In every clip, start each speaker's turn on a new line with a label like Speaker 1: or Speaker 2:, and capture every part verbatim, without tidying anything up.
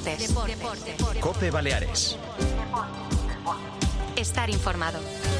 Speaker 1: Deportes. Deportes. Deportes.
Speaker 2: COPE Baleares.
Speaker 1: Estar informado.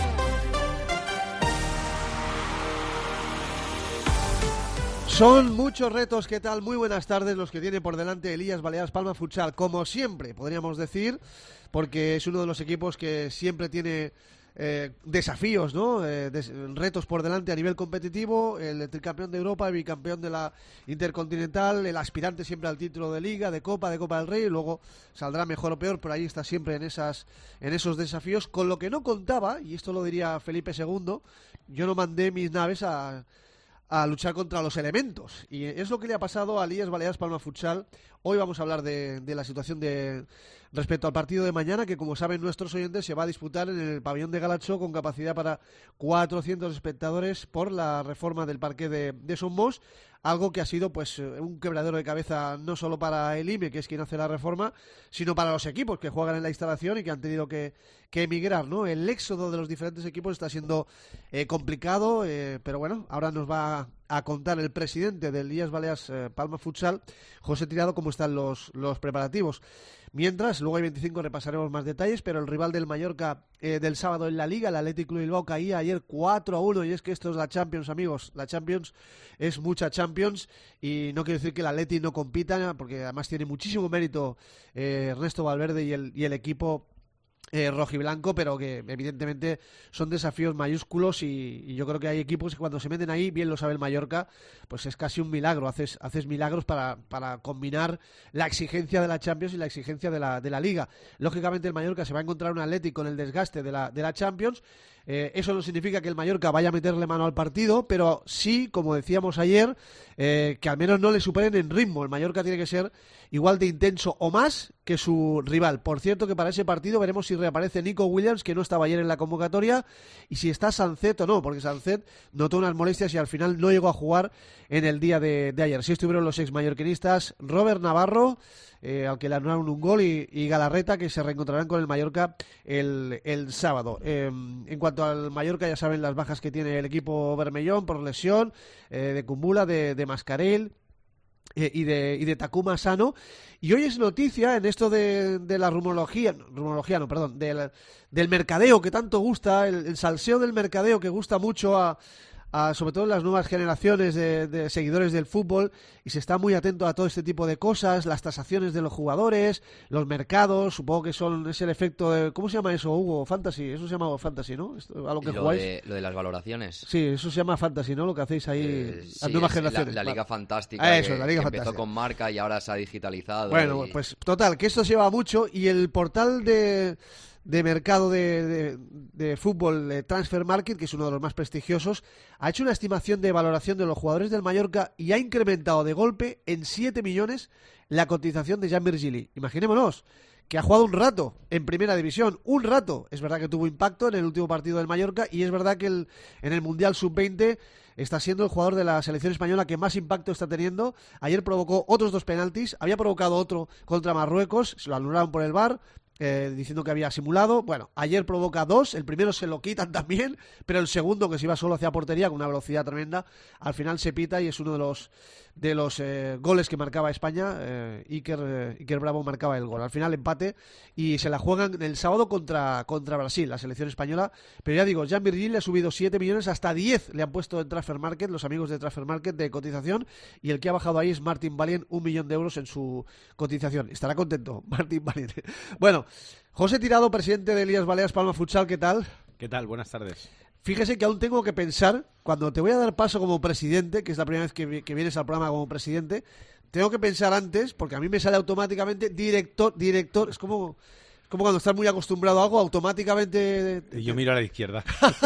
Speaker 3: Son muchos retos, ¿qué tal? Muy buenas tardes los que tiene por delante Elías Baleares Palma Futsal, como siempre, podríamos decir, porque es uno de los equipos que siempre tiene eh, desafíos, ¿no? Eh, des- retos por delante a nivel competitivo, el tricampeón de Europa, el bicampeón de la Intercontinental, el aspirante siempre al título de Liga, de Copa, de Copa del Rey, y luego saldrá mejor o peor, pero ahí está siempre en esas en esos desafíos, con lo que no contaba, y esto lo diría Felipe segundo, yo no mandé mis naves a... a luchar contra los elementos, y es lo que le ha pasado a Elías Baleares Palma Futsal. Hoy vamos a hablar de, de la situación de respecto al partido de mañana, que como saben nuestros oyentes se va a disputar en el pabellón de Galacho con capacidad para cuatrocientos espectadores por la reforma del parque de, de Somos, algo que ha sido pues un quebradero de cabeza no solo para el I M E, que es quien hace la reforma, sino para los equipos que juegan en la instalación y que han tenido que, que emigrar, ¿no? El éxodo de los diferentes equipos está siendo eh, complicado, eh, pero bueno, ahora nos va a contar el presidente del Elías Baleares eh, Palma Futsal, José Tirado, cómo están los, los preparativos. Mientras, luego hay veinticinco, repasaremos más detalles, pero el rival del Mallorca eh, del sábado en la Liga, el Athletic Club Bilbao, caía ayer cuatro a uno, y es que esto es la Champions, amigos. La Champions es mucha Champions, y no quiero decir que el Athletic no compita, porque además tiene muchísimo mérito eh, Ernesto Valverde y el, y el equipo Eh, rojiblanco, pero que evidentemente son desafíos mayúsculos, y, y yo creo que hay equipos que cuando se meten ahí, bien lo sabe el Mallorca, pues es casi un milagro, haces, haces milagros para, para combinar la exigencia de la Champions y la exigencia de la, de la Liga. Lógicamente el Mallorca se va a encontrar un Athletic con el desgaste de la, de la Champions. Eh, eso no significa que el Mallorca vaya a meterle mano al partido, pero sí, como decíamos ayer, eh, que al menos no le superen en ritmo. El Mallorca tiene que ser igual de intenso o más que su rival. Por cierto, que para ese partido veremos si reaparece Nico Williams, que no estaba ayer en la convocatoria, y si está Sancet o no, porque Sancet notó unas molestias y al final no llegó a jugar en el día de, de ayer. Sí estuvieron los ex mallorquinistas Robert Navarro, Eh, al que le anularon un gol, y, y Galarreta, que se reencontrarán con el Mallorca el, el sábado. Eh, en cuanto al Mallorca, ya saben las bajas que tiene el equipo bermellón por lesión, eh, de Kumbula, de, de Mascarell eh, y de y de Takuma Sano. Y hoy es noticia en esto de, de la rumorología, rumorología no, perdón, del, del mercadeo que tanto gusta, el, el salseo del mercadeo que gusta mucho a A, sobre todo en las nuevas generaciones de, de seguidores del fútbol, y se está muy atento a todo este tipo de cosas, las tasaciones de los jugadores, los mercados, supongo que son es el efecto de, ¿cómo se llama eso, Hugo? Fantasy, eso se llama Fantasy, ¿no? Esto, a lo que
Speaker 4: lo
Speaker 3: jugáis.
Speaker 4: De, lo de las valoraciones.
Speaker 3: Sí, eso se llama Fantasy, ¿no? Lo que hacéis ahí,
Speaker 4: Eh,
Speaker 3: las
Speaker 4: sí,
Speaker 3: nuevas
Speaker 4: es
Speaker 3: generaciones.
Speaker 4: La, la Liga
Speaker 3: Vale.
Speaker 4: Fantástica,
Speaker 3: Ah, eso,
Speaker 4: que,
Speaker 3: la Liga
Speaker 4: que
Speaker 3: Fantástica.
Speaker 4: empezó con marca y ahora se ha digitalizado.
Speaker 3: Bueno,
Speaker 4: y...
Speaker 3: pues total, que esto se lleva mucho, y el portal de... de mercado de, de, de fútbol, de Transfer Market, que es uno de los más prestigiosos, ha hecho una estimación de valoración de los jugadores del Mallorca y ha incrementado de golpe en siete millones la cotización de Jan Virgili. Imaginémonos que ha jugado un rato en primera división, un rato. Es verdad que tuvo impacto en el último partido del Mallorca, y es verdad que el, en el Mundial sub veinte está siendo el jugador de la selección española que más impacto está teniendo. Ayer provocó otros dos penaltis, había provocado otro contra Marruecos, se lo anularon por el V A R, Eh, diciendo que había simulado. Bueno, ayer provoca dos, el primero se lo quitan también, pero el segundo, que se iba solo hacia portería con una velocidad tremenda, al final se pita, y es uno de los de los eh, goles que marcaba España. eh, Iker, eh, Iker Bravo marcaba el gol, al final empate, y se la juegan el sábado contra, contra Brasil, la selección española. Pero ya digo, Jan Virgil le ha subido siete millones, hasta diez le han puesto en Transfer Market, los amigos de Transfer Market, de cotización, y el que ha bajado ahí es Martin Valien, un millón de euros en su cotización. Estará contento Martin Valien. Bueno, José Tirado, presidente de Elías Baleares Palma Futsal, ¿qué tal?
Speaker 5: ¿Qué tal? Buenas tardes.
Speaker 3: Fíjese que aún tengo que pensar, cuando te voy a dar paso como presidente, que es la primera vez que, que vienes al programa como presidente, tengo que pensar antes, porque a mí me sale automáticamente director, director, es como, es como cuando estás muy acostumbrado a algo, automáticamente...
Speaker 5: Y yo miro a la izquierda.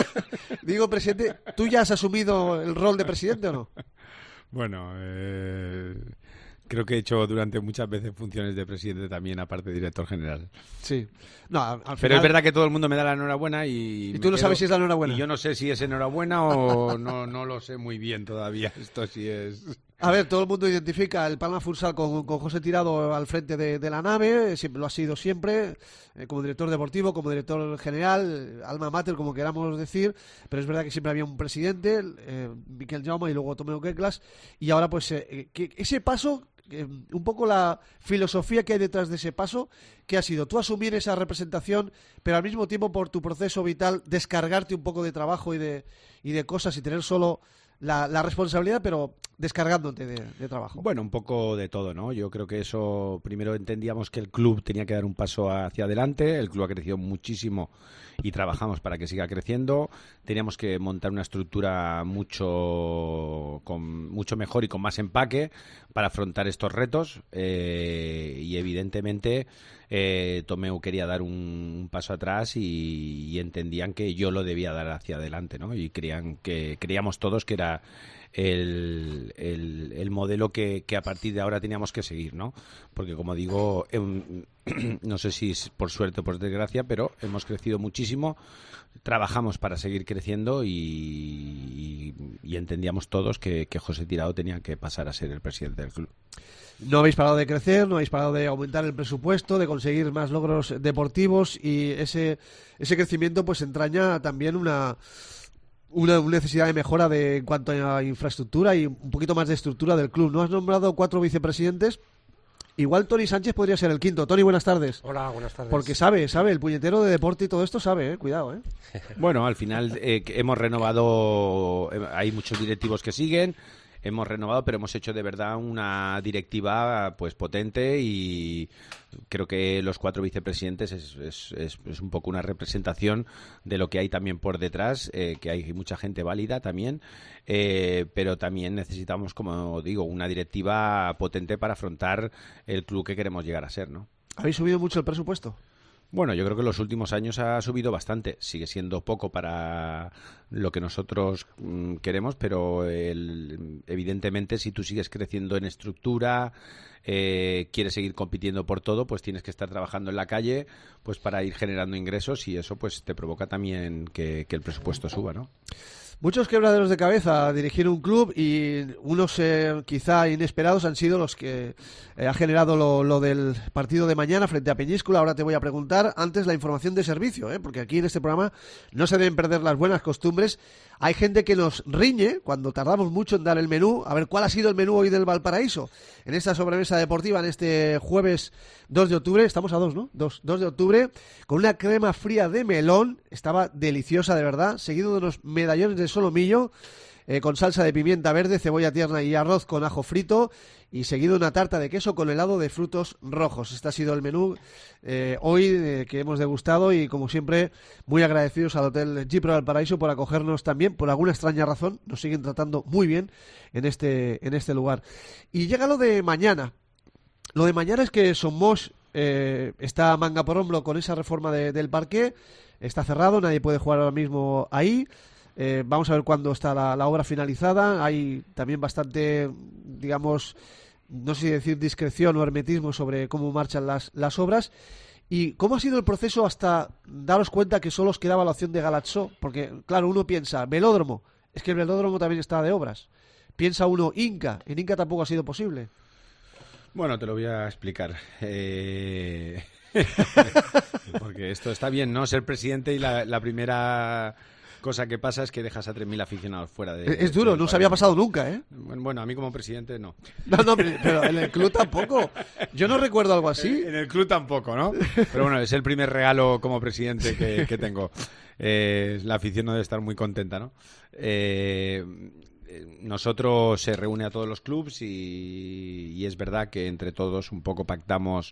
Speaker 3: Digo, presidente, ¿tú ya has asumido el rol de presidente o no?
Speaker 5: Bueno, eh... creo que he hecho durante muchas veces funciones de presidente también, aparte de director general.
Speaker 3: Sí. No, al final...
Speaker 5: Pero es verdad que todo el mundo me da la enhorabuena y...
Speaker 3: ¿Y tú no
Speaker 5: quedo...
Speaker 3: sabes si es la enhorabuena?
Speaker 5: Y yo no sé si es enhorabuena o no, no lo sé muy bien todavía. Esto sí es...
Speaker 3: A ver, todo el mundo identifica el Palma Futsal con, con José Tirado al frente de, de la nave, siempre lo ha sido siempre, eh, como director deportivo, como director general, alma mater, como queramos decir, pero es verdad que siempre había un presidente, eh, Miquel Jaume, y luego Tomeu Queclas, y ahora pues eh, que ese paso eh, un poco la filosofía que hay detrás de ese paso, que ha sido tú asumir esa representación, pero al mismo tiempo por tu proceso vital descargarte un poco de trabajo y de, y de cosas y tener solo la, la responsabilidad, pero descargándote de, de trabajo.
Speaker 5: Bueno, un poco de todo, ¿no? Yo creo que eso, primero entendíamos que el club tenía que dar un paso hacia adelante, el club ha crecido muchísimo y trabajamos para que siga creciendo, teníamos que montar una estructura mucho, con, mucho mejor y con más empaque para afrontar estos retos eh, y evidentemente eh, Tomeu quería dar un, un paso atrás y, y entendían que yo lo debía dar hacia adelante, ¿no? Y creían que, creíamos todos que era El, el, el modelo que, que a partir de ahora teníamos que seguir, ¿no? Porque como digo, eh, no sé si es por suerte o por desgracia, pero hemos crecido muchísimo, trabajamos para seguir creciendo y, y, y entendíamos todos que, que José Tirado tenía que pasar a ser el presidente del club.
Speaker 3: No habéis parado de crecer, no habéis parado de aumentar el presupuesto, de conseguir más logros deportivos y ese, ese crecimiento pues entraña también una... Una necesidad de mejora de, en cuanto a infraestructura y un poquito más de estructura del club. ¿No has nombrado cuatro vicepresidentes? Igual Tony Sánchez podría ser el quinto. Tony, buenas tardes.
Speaker 2: Hola, buenas tardes.
Speaker 3: Porque sabe, sabe, el puñetero de deporte y todo esto sabe, eh, cuidado, eh.
Speaker 5: Bueno, al final eh, hemos renovado, eh, hay muchos directivos que siguen, hemos renovado, pero hemos hecho de verdad una directiva pues potente y creo que los cuatro vicepresidentes es, es, es, es un poco una representación de lo que hay también por detrás, eh, que hay mucha gente válida también, eh, pero también necesitamos, como digo, una directiva potente para afrontar el club que queremos llegar a ser, ¿no?
Speaker 3: ¿Habéis subido mucho el presupuesto?
Speaker 5: Bueno, yo creo que en los últimos años ha subido bastante. Sigue siendo poco para lo que nosotros mm, queremos, pero el, evidentemente si tú sigues creciendo en estructura, eh, quieres seguir compitiendo por todo, pues tienes que estar trabajando en la calle pues para ir generando ingresos y eso pues te provoca también que, que el presupuesto suba, ¿no?
Speaker 3: Muchos quebraderos de cabeza a dirigir un club y unos eh, quizá inesperados han sido los que eh, ha generado lo, lo del partido de mañana frente a Peñíscola. Ahora te voy a preguntar antes la información de servicio, ¿eh? Porque aquí en este programa no se deben perder las buenas costumbres. Hay gente que nos riñe cuando tardamos mucho en dar el menú. A ver, ¿cuál ha sido el menú hoy del Valparaíso? En esta sobremesa deportiva, en este jueves dos de octubre, estamos a dos, ¿no? dos de octubre, con una crema fría de melón, estaba deliciosa de verdad, seguido de unos medallones de solomillo, eh, con salsa de pimienta verde, cebolla tierna y arroz con ajo frito, y seguido una tarta de queso con helado de frutos rojos. Este ha sido el menú eh, hoy eh, que hemos degustado y como siempre muy agradecidos al Hotel Gipro Valparaíso por acogernos también, por alguna extraña razón, nos siguen tratando muy bien en este, en este lugar. Y llega lo de mañana. Lo de mañana es que Somos eh, está manga por hombro con esa reforma de, del parqué, está cerrado, nadie puede jugar ahora mismo ahí. Eh, vamos a ver cuándo está la, la obra finalizada. Hay también bastante, digamos, no sé si decir discreción o hermetismo sobre cómo marchan las, las obras. ¿Y cómo ha sido el proceso hasta daros cuenta que solo os quedaba la opción de Galaxó? Porque, claro, uno piensa, velódromo, es que el velódromo también está de obras. Piensa uno, Inca, en Inca tampoco ha sido posible.
Speaker 5: Bueno, te lo voy a explicar. Eh... Porque esto está bien, ¿no? Ser presidente y la, la primera cosa que pasa es que dejas a tres mil aficionados fuera de...
Speaker 3: Es, es duro, no se había pasado nunca, ¿eh?
Speaker 5: Bueno, bueno, a mí como presidente no.
Speaker 3: No, no, pero en el club tampoco. Yo no recuerdo algo así.
Speaker 5: En el club tampoco, ¿no? Pero bueno, es el primer regalo como presidente que, que tengo. Eh, la afición no debe estar muy contenta, ¿no? Eh... Nosotros se reúne a todos los clubs y, y es verdad que entre todos un poco pactamos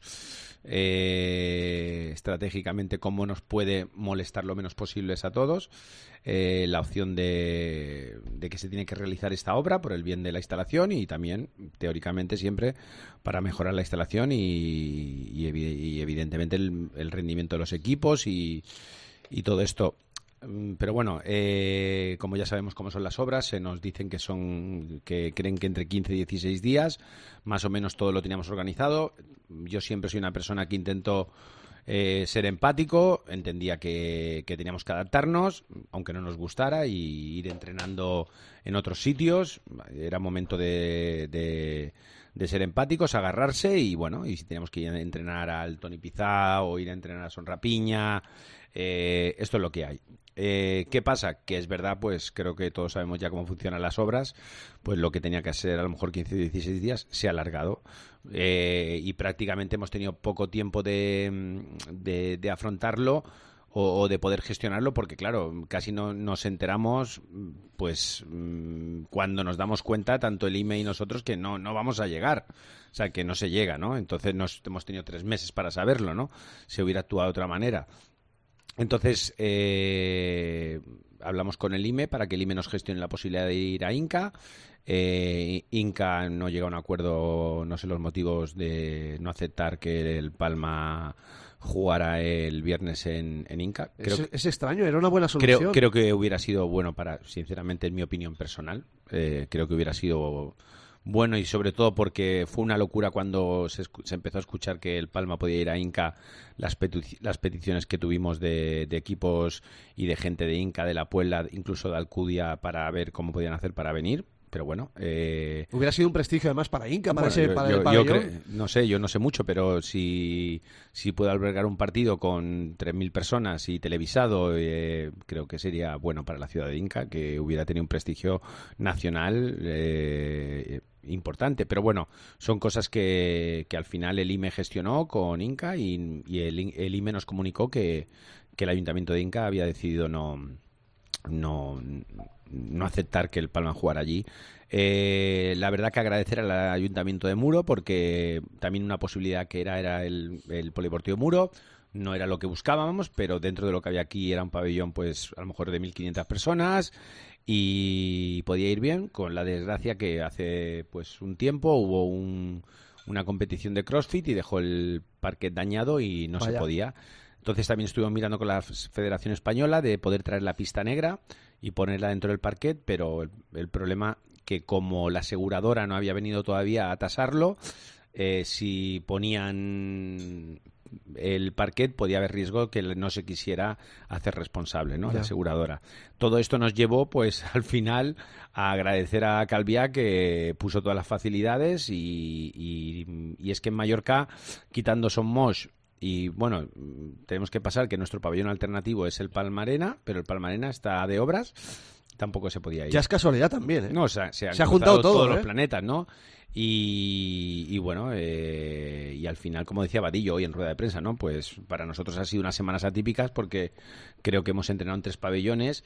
Speaker 5: eh, estratégicamente cómo nos puede molestar lo menos posibles a todos. Eh, la opción de, de que se tiene que realizar esta obra por el bien de la instalación y también, teóricamente, siempre para mejorar la instalación y, y, y evidentemente el, el rendimiento de los equipos y, y todo esto. Pero bueno, eh, como ya sabemos cómo son las obras, se nos dicen que son que creen que entre quince y dieciséis días, más o menos todo lo teníamos organizado. Yo siempre soy una persona que intento eh, ser empático, entendía que, que teníamos que adaptarnos, aunque no nos gustara, y ir entrenando en otros sitios. Era momento de, de, de ser empáticos, agarrarse y bueno, y si tenemos que ir a entrenar al Toni Pizá o ir a entrenar a Son Rapiña, eh, esto es lo que hay. Eh, ¿Qué pasa? Que es verdad, pues creo que todos sabemos ya cómo funcionan las obras, pues lo que tenía que ser a lo mejor quince o dieciséis días se ha alargado eh, y prácticamente hemos tenido poco tiempo de, de, de afrontarlo o, o de poder gestionarlo porque claro, casi no nos enteramos pues cuando nos damos cuenta tanto el I M E y nosotros que no, no vamos a llegar. O sea, que no se llega, ¿no? Entonces nos, hemos tenido tres meses para saberlo, ¿no? Se hubiera actuado de otra manera. Entonces, eh, hablamos con el I M E para que el I M E nos gestione la posibilidad de ir a Inca. Eh, Inca no llega a un acuerdo, no sé los motivos de no aceptar que el Palma jugara el viernes en, en Inca. Creo,
Speaker 3: es, es extraño, era una buena solución.
Speaker 5: Creo, creo que hubiera sido bueno para, sinceramente, en mi opinión personal, eh, creo que hubiera sido bueno y sobre todo porque fue una locura cuando se, se empezó a escuchar que el Palma podía ir a Inca, las, peti- las peticiones que tuvimos de, de equipos y de gente de Inca, de la Puebla, incluso de Alcudia, para ver cómo podían hacer para venir. Pero bueno, eh...
Speaker 3: hubiera sido un prestigio además para Inca, para,
Speaker 5: bueno,
Speaker 3: ese,
Speaker 5: yo,
Speaker 3: para
Speaker 5: yo,
Speaker 3: el pabellón.
Speaker 5: Yo cre- no sé, yo no sé mucho, pero si, si puedo albergar un partido con tres mil personas y televisado, eh, creo que sería bueno para la ciudad de Inca, que hubiera tenido un prestigio nacional eh, importante. Pero bueno, son cosas que, que al final el I M E gestionó con Inca y, y el, el I M E nos comunicó que, que el Ayuntamiento de Inca había decidido no... no no aceptar que el Palma jugara allí. Eh, la verdad que agradecer al Ayuntamiento de Muro porque también una posibilidad que era era el, el Polideportivo Muro. No era lo que buscábamos, pero dentro de lo que había aquí era un pabellón pues a lo mejor de mil quinientas personas y podía ir bien, con la desgracia que hace pues un tiempo hubo un, una competición de CrossFit y dejó el parquet dañado y no Vaya. se podía. Entonces también estuvimos mirando con la Federación Española de poder traer la pista negra y ponerla dentro del parquet, pero el, el problema que como la aseguradora no había venido todavía a tasarlo, eh, si ponían el parquet podía haber riesgo que no se quisiera hacer responsable, ¿no? La aseguradora. Todo esto nos llevó, pues, al final a agradecer a Calviá que puso todas las facilidades y, y, y es que en Mallorca, quitando Son Moix, y bueno, tenemos que pasar que nuestro pabellón alternativo es el Palmarena, pero el Palmarena está de obras, tampoco se podía ir.
Speaker 3: Ya es casualidad también, ¿eh?
Speaker 5: No, o sea, se, han
Speaker 3: se ha juntado todo,
Speaker 5: todos
Speaker 3: ¿eh?
Speaker 5: los planetas, ¿no? Y, y bueno, eh, y al final, como decía Vadillo hoy en rueda de prensa, ¿no? Pues para nosotros ha sido unas semanas atípicas porque creo que hemos entrenado en tres pabellones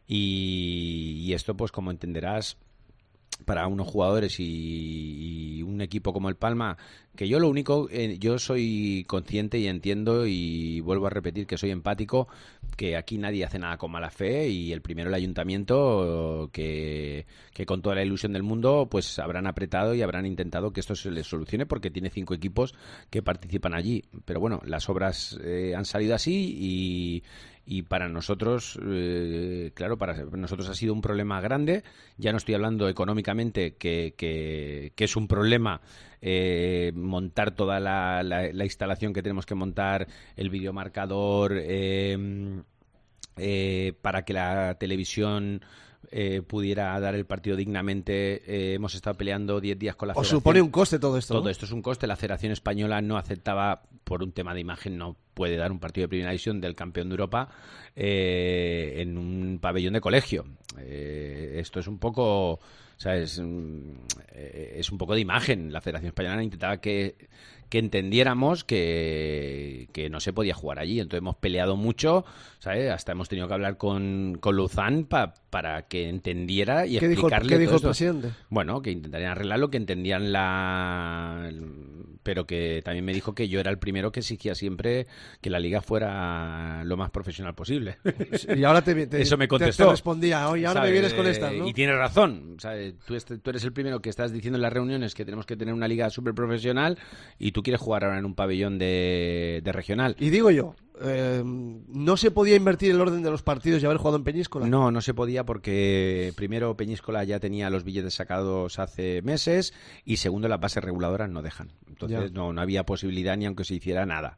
Speaker 5: y, y esto, pues como entenderás, para unos jugadores y, y un equipo como el Palma, que yo lo único, eh, yo soy consciente y entiendo y vuelvo a repetir que soy empático, que aquí nadie hace nada con mala fe y el primero el ayuntamiento que, que con toda la ilusión del mundo pues habrán apretado y habrán intentado que esto se les solucione porque tiene cinco equipos que participan allí, pero bueno, las obras eh, han salido así y Y para nosotros, eh, claro, para nosotros ha sido un problema grande. Ya no estoy hablando económicamente, que, que, que es un problema eh, montar toda la, la, la instalación que tenemos que montar, el videomarcador, eh, eh, para que la televisión eh, pudiera dar el partido dignamente. Eh, hemos estado peleando diez días con la
Speaker 3: Os
Speaker 5: Federación.
Speaker 3: supone un coste todo esto,
Speaker 5: Todo
Speaker 3: ¿no?
Speaker 5: esto es un coste. La Federación Española no aceptaba, por un tema de imagen, no puede dar un partido de primera división del campeón de Europa eh, en un pabellón de colegio. Eh, esto es un poco, o sea, es, eh, es un poco de imagen. La Federación Española intentaba que, que entendiéramos que, que no se podía jugar allí. Entonces hemos peleado mucho, ¿sabes? Hasta hemos tenido que hablar con, con Luzán pa, para que entendiera y
Speaker 3: ¿Qué
Speaker 5: explicarle
Speaker 3: dijo, ¿qué dijo el
Speaker 5: esto.
Speaker 3: presidente?
Speaker 5: Bueno, que intentarían arreglarlo, que entendían la... pero que también me dijo que yo era el primero que exigía siempre que la liga fuera lo más profesional posible.
Speaker 3: Y ahora te, te,
Speaker 5: eso me contestó.
Speaker 3: Te, te respondía, oye, ahora
Speaker 5: ¿sabes?
Speaker 3: me vienes con estas, ¿no?
Speaker 5: Y tienes razón. ¿Sabes? Tú, est- tú eres el primero que estás diciendo en las reuniones que tenemos que tener una liga súper profesional y tú quieres jugar ahora en un pabellón de, de regional.
Speaker 3: Y digo yo, eh, ¿no se podía invertir el orden de los partidos y haber jugado en Peñíscola?
Speaker 5: No, no se podía porque primero Peñíscola ya tenía los billetes sacados hace meses y segundo las bases reguladoras no dejan. Entonces no, no había posibilidad ni aunque se hiciera nada.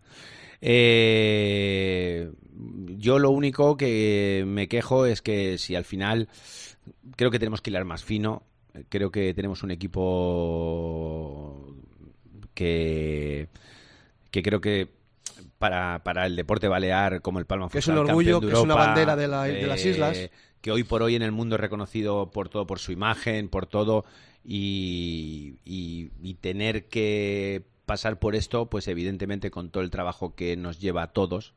Speaker 5: Eh, yo lo único que me quejo es que si al final creo que tenemos que hilar más fino. Creo que tenemos un equipo que, que creo que para, para el deporte balear como el Palma
Speaker 3: que
Speaker 5: Futsal,
Speaker 3: es un orgullo,
Speaker 5: campeón de
Speaker 3: que es una
Speaker 5: Europa,
Speaker 3: bandera de, la,
Speaker 5: eh,
Speaker 3: de las islas,
Speaker 5: que hoy por hoy en el mundo es reconocido por todo, por su imagen, por todo, y, y, y tener que pasar por esto, pues evidentemente con todo el trabajo que nos lleva a todos,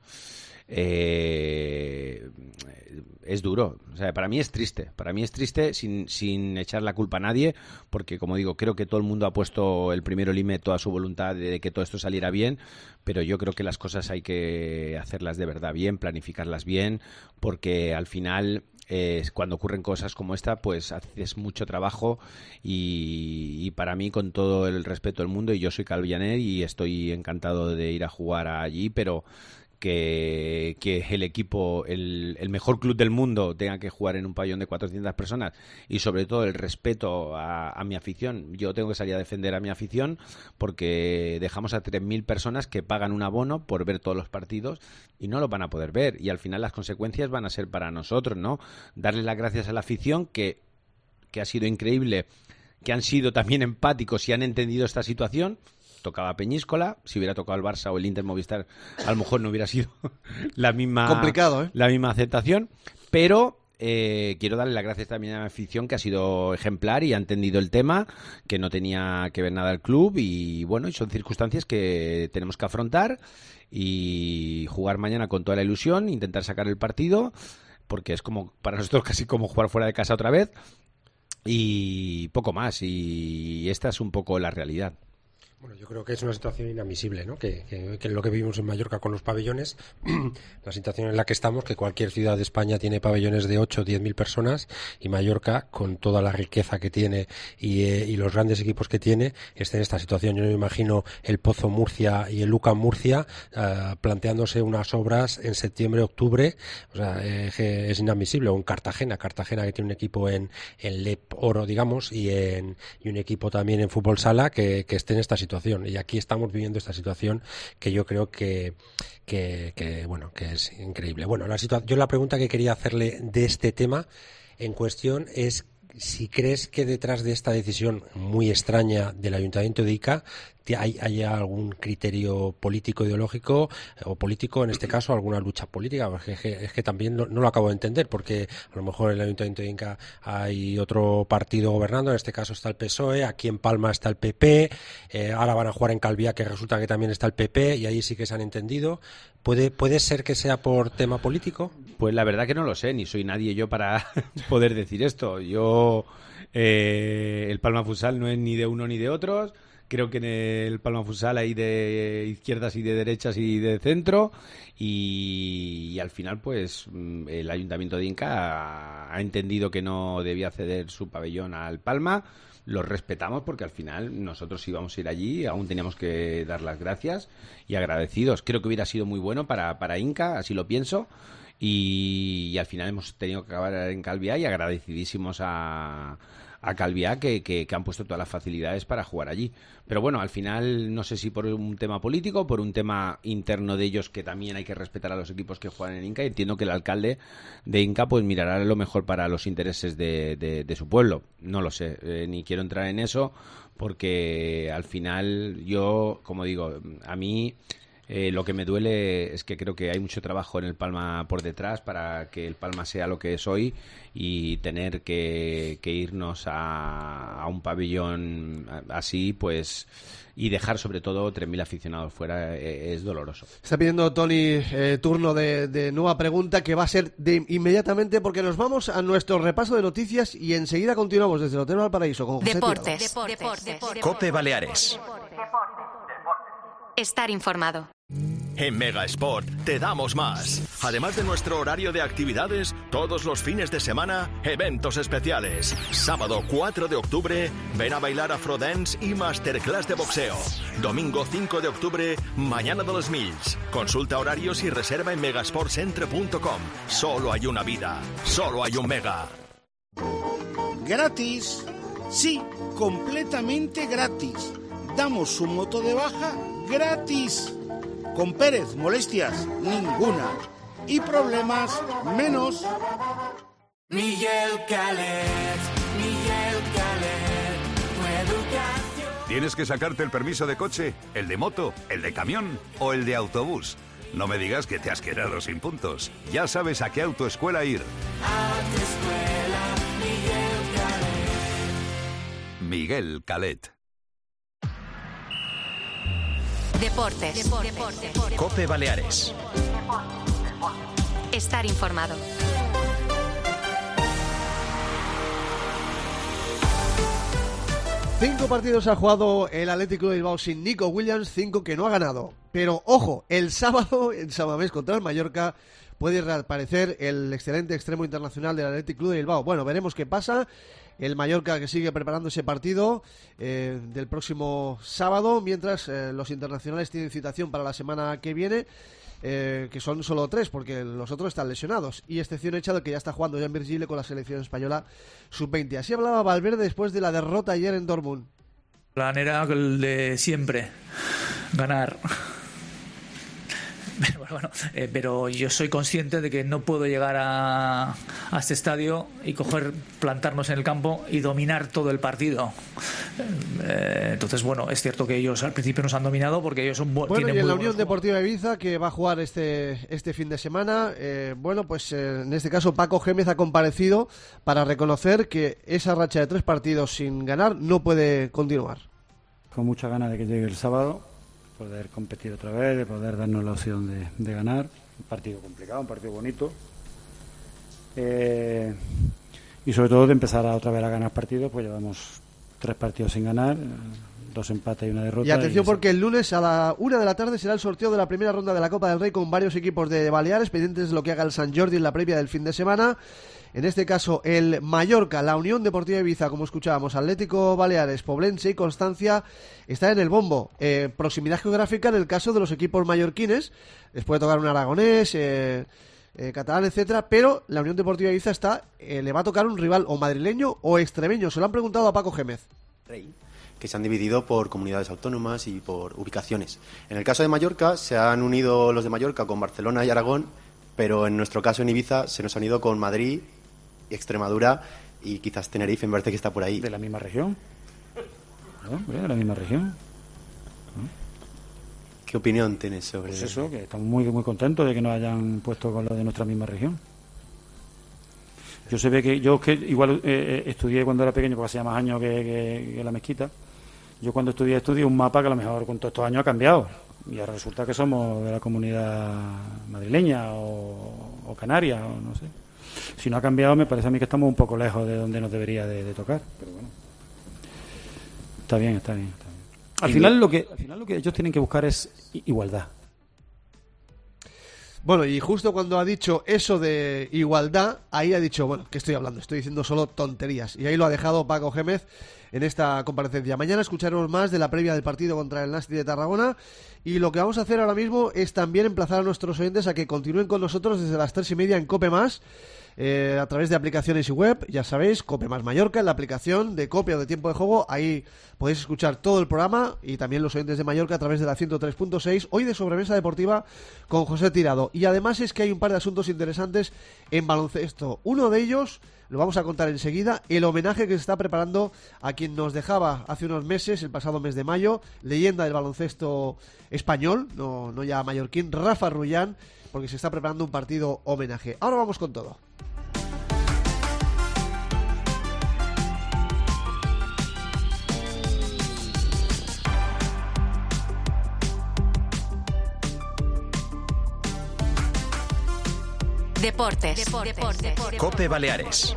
Speaker 5: eh, es duro. O sea, para mí es triste, para mí es triste sin, sin echar la culpa a nadie, porque como digo, creo que todo el mundo ha puesto el primero Lime toda su voluntad de que todo esto saliera bien, pero yo creo que las cosas hay que hacerlas de verdad bien, planificarlas bien, porque al final eh, cuando ocurren cosas como esta, pues haces mucho trabajo y, y para mí, con todo el respeto del mundo, y yo soy calvianer y estoy encantado de ir a jugar allí, pero que, que el equipo, el, el mejor club del mundo tenga que jugar en un pabellón de cuatrocientas personas y sobre todo el respeto a, a mi afición. Yo tengo que salir a defender a mi afición porque dejamos a tres mil personas que pagan un abono por ver todos los partidos y no lo van a poder ver, y al final las consecuencias van a ser para nosotros, ¿no? Darle las gracias a la afición, que, que ha sido increíble, que han sido también empáticos y han entendido esta situación. Tocaba Peñíscola, si hubiera tocado el Barça o el Inter Movistar, a lo mejor no hubiera sido la misma,
Speaker 3: complicado, ¿eh?
Speaker 5: la misma aceptación, pero eh, quiero darle las gracias también a mi afición, que ha sido ejemplar y ha entendido el tema, que no tenía que ver nada el club, y bueno, y son circunstancias que tenemos que afrontar y jugar mañana con toda la ilusión, intentar sacar el partido, porque es como para nosotros casi como jugar fuera de casa otra vez, y poco más, y esta es un poco la realidad.
Speaker 2: Bueno, yo creo que es una situación inadmisible, ¿no? Que, que, que lo que vivimos en Mallorca con los pabellones, la situación en la que estamos, que cualquier ciudad de España tiene pabellones de ocho o diez mil personas, y Mallorca, con toda la riqueza que tiene y, eh, y los grandes equipos que tiene, está en esta situación. Yo me imagino el Pozo Murcia y el Lucan Murcia uh, planteándose unas obras en septiembre, octubre, o sea, eh, es inadmisible. O en Cartagena, Cartagena que tiene un equipo en, en Lep Oro, digamos, y, en, y un equipo también en fútbol sala que, que esté en esta situación. Y aquí estamos viviendo esta situación que yo creo que, que, que bueno, que es increíble. Bueno, la situa- yo la pregunta que quería hacerle de este tema en cuestión es si crees que detrás de esta decisión muy extraña del Ayuntamiento de Ica hay, hay algún criterio político, ideológico o político, en este caso alguna lucha política, porque es que, es que también no, no lo acabo de entender, porque a lo mejor en el Ayuntamiento de Ica hay otro partido gobernando, en este caso está el P S O E, aquí en Palma está el P P, eh, ahora van a jugar en Calviá, que resulta que también está el P P, y ahí sí que se han entendido. ¿Puede, puede ser que sea por tema político?
Speaker 5: Pues la verdad que no lo sé, ni soy nadie yo para poder decir esto. Yo, eh, el Palma Futsal no es ni de uno ni de otros. Creo que en el Palma Futsal hay de izquierdas y de derechas y de centro, y, y al final pues el Ayuntamiento de Inca ha, ha entendido que no debía ceder su pabellón al Palma. Los respetamos porque al final nosotros íbamos a ir allí, aún teníamos que dar las gracias y agradecidos. Creo que hubiera sido muy bueno para, para Inca, así lo pienso, y, y al final hemos tenido que acabar en Calviá, y agradecidísimos a... a Calviá que, que, que han puesto todas las facilidades para jugar allí. Pero bueno, al final no sé si por un tema político, por un tema interno de ellos, que también hay que respetar a los equipos que juegan en Inca, y entiendo que el alcalde de Inca pues mirará lo mejor para los intereses de, de, de su pueblo. No lo sé, eh, ni quiero entrar en eso, porque al final yo, como digo, a mí... Eh, lo que me duele es que creo que hay mucho trabajo en el Palma por detrás para que el Palma sea lo que es hoy, y tener que, que irnos a, a un pabellón así, pues, y dejar sobre todo tres mil aficionados fuera, eh, es doloroso.
Speaker 3: Está pidiendo Tony eh, turno de, de nueva pregunta, que va a ser de inmediatamente, porque nos vamos a nuestro repaso de noticias y enseguida continuamos desde el Hotel Valparaíso con José
Speaker 1: Deportes.
Speaker 3: Tirado.
Speaker 1: Deportes. Deportes.
Speaker 6: Cope Baleares.
Speaker 1: Estar informado.
Speaker 6: En Mega Sport te damos más. Además de nuestro horario de actividades, todos los fines de semana, eventos especiales. Sábado cuatro de octubre, ven a bailar Afrodance y Masterclass de boxeo. Domingo cinco de octubre, Mañana de los Mills. Consulta horarios y reserva en megasportcentre punto com. Solo hay una vida, solo hay un Mega.
Speaker 7: Gratis. Sí, completamente gratis. Damos su moto de baja gratis. Con Pérez, molestias ninguna. Y problemas menos.
Speaker 8: Miguel Calet, Miguel Calet, tu educación. ¿Tienes que sacarte el permiso de coche, el de moto, el de camión o el de autobús? No me digas que te has quedado sin puntos. Ya sabes a qué autoescuela ir. Miguel Calet.
Speaker 1: Deportes. Deportes.
Speaker 6: Cope Baleares.
Speaker 1: Estar informado.
Speaker 3: Cinco partidos ha jugado el Athletic Club de Bilbao sin Nico Williams, cinco que no ha ganado. Pero ojo, el sábado en San Mamés contra el Mallorca puede reaparecer el excelente extremo internacional del Athletic Club de Bilbao. Bueno, veremos qué pasa. El Mallorca que sigue preparando ese partido eh, del próximo sábado, mientras eh, los internacionales tienen citación para la semana que viene, eh, que son solo tres, porque los otros están lesionados. Y excepción hecha de que ya está jugando Jan Virgile con la selección española sub veinte. Así hablaba Valverde después de la derrota ayer en Dortmund.
Speaker 9: El plan era el de siempre, ganar. Pero, bueno, eh, pero yo soy consciente de que no puedo llegar a, a este estadio y coger, plantarnos en el campo y dominar todo el partido. Eh, entonces, bueno, es cierto que ellos al principio nos han dominado porque ellos son bu-
Speaker 3: bueno,
Speaker 9: tienen
Speaker 3: y en
Speaker 9: muy
Speaker 3: la
Speaker 9: buenos
Speaker 3: Unión Deportiva Ibiza, que va a jugar este, este fin de semana, eh, bueno, pues eh, en este caso Paco Gémez ha comparecido para reconocer que esa racha de tres partidos sin ganar no puede continuar.
Speaker 10: Con muchas ganas de que llegue el sábado, poder competir otra vez, de poder darnos la opción de, de ganar. Un partido complicado, un partido bonito. Eh, y sobre todo de empezar a otra vez a ganar partidos, pues llevamos tres partidos sin ganar, dos empates y una derrota.
Speaker 3: Y atención
Speaker 10: y
Speaker 3: porque el lunes a la una de la tarde será el sorteo de la primera ronda de la Copa del Rey con varios equipos de Baleares, pendientes de lo que haga el Sant Jordi en la previa del fin de semana. En este caso, el Mallorca, la Unión Deportiva Ibiza, como escuchábamos, Atlético Baleares, Poblense y Constancia está en el bombo. Eh, proximidad geográfica en el caso de los equipos mallorquines. Les puede tocar un aragonés, eh, eh, catalán, etcétera, pero la Unión Deportiva Ibiza está, eh, le va a tocar un rival o madrileño o extremeño. Se lo han preguntado a Paco Gémez.
Speaker 11: Rey, que se han dividido por comunidades autónomas y por ubicaciones. En el caso de Mallorca, se han unido los de Mallorca con Barcelona y Aragón, pero en nuestro caso en Ibiza se nos han ido con Madrid, Extremadura y quizás Tenerife, en verte que está por ahí.
Speaker 10: ¿De la misma región? ¿No? ¿De la misma región? ¿No?
Speaker 11: ¿Qué opinión tienes sobre
Speaker 10: pues eso? Que estamos muy muy contentos de que nos hayan puesto con los de nuestra misma región. Yo se ve que yo que igual eh, estudié cuando era pequeño, porque hace más años que, que, que la mezquita. Yo cuando estudié estudié un mapa que a lo mejor con todos estos años ha cambiado. Y ahora resulta que somos de la comunidad madrileña o, o canaria, o no sé. Si no ha cambiado, me parece a mí que estamos un poco lejos de donde nos debería de, de tocar. Pero bueno, está bien, está bien, está bien. Al final, lo que, al final lo que ellos tienen que buscar es igualdad.
Speaker 3: Bueno, y justo cuando ha dicho eso de igualdad, ahí ha dicho, bueno, ¿qué estoy hablando? Estoy diciendo solo tonterías. Y ahí lo ha dejado Paco Gémez en esta comparecencia. Mañana escucharemos más de la previa del partido contra el Nasti de Tarragona. Y lo que vamos a hacer ahora mismo es también emplazar a nuestros oyentes a que continúen con nosotros desde las tres y media en Cope Más. Eh, a través de aplicaciones y web, ya sabéis, Cope Más Mallorca, en la aplicación de Cope o de Tiempo de Juego, ahí podéis escuchar todo el programa y también los oyentes de Mallorca a través de la ciento tres punto seis, hoy de Sobremesa Deportiva con José Tirado. Y además es que hay un par de asuntos interesantes en baloncesto. Uno de ellos, lo vamos a contar enseguida, el homenaje que se está preparando a quien nos dejaba hace unos meses, el pasado mes de mayo, leyenda del baloncesto español, no, no ya mallorquín, Rafa Rullán, porque se está preparando un partido homenaje. Ahora vamos con todo.
Speaker 1: Deportes. Deportes. Deportes.
Speaker 6: Cope Baleares.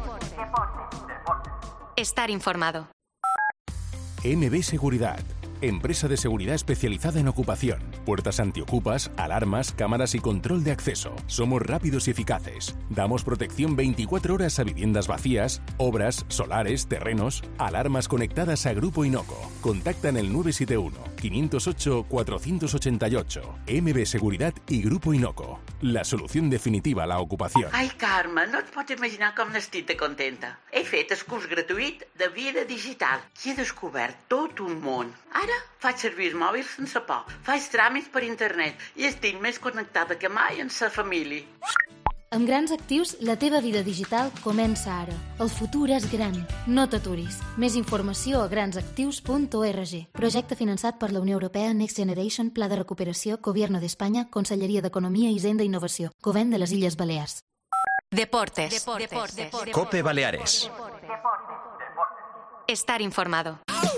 Speaker 1: Estar informado.
Speaker 12: N B Seguridad. Empresa de seguridad especializada en ocupación, puertas antiocupas, alarmas, cámaras y control de acceso. Somos rápidos y eficaces. Damos protección veinticuatro horas a viviendas vacías, obras, solares, terrenos, alarmas conectadas a Grupo Inoco. Contacta en el nueve siete uno, cinco cero ocho, cuatro ocho ocho. M B Seguridad y Grupo Inoco. La solución definitiva a la ocupación.
Speaker 13: Ai, Carme, no et pots imaginar com n'estic de contenta. He fet el curs gratuït de vida digital i he descobert tot un món. Ara faig servir el mòbil sense por, faig tràmits per internet i estic més connectada que mai amb la família.
Speaker 14: Amb Grans Actius, la teva vida digital comença ara. El futur és gran. No t'aturis. Més informació a grans actius punt org. Projecte finançat per la Unió Europea Next Generation, Pla de Recuperació, Gobierno d'Espanya, Conselleria d'Economia, Hisenda i Innovació, Govern de les Illes Balears.
Speaker 1: Deportes. Deportes. Deportes.
Speaker 15: Cope Baleares.
Speaker 1: Estar informado.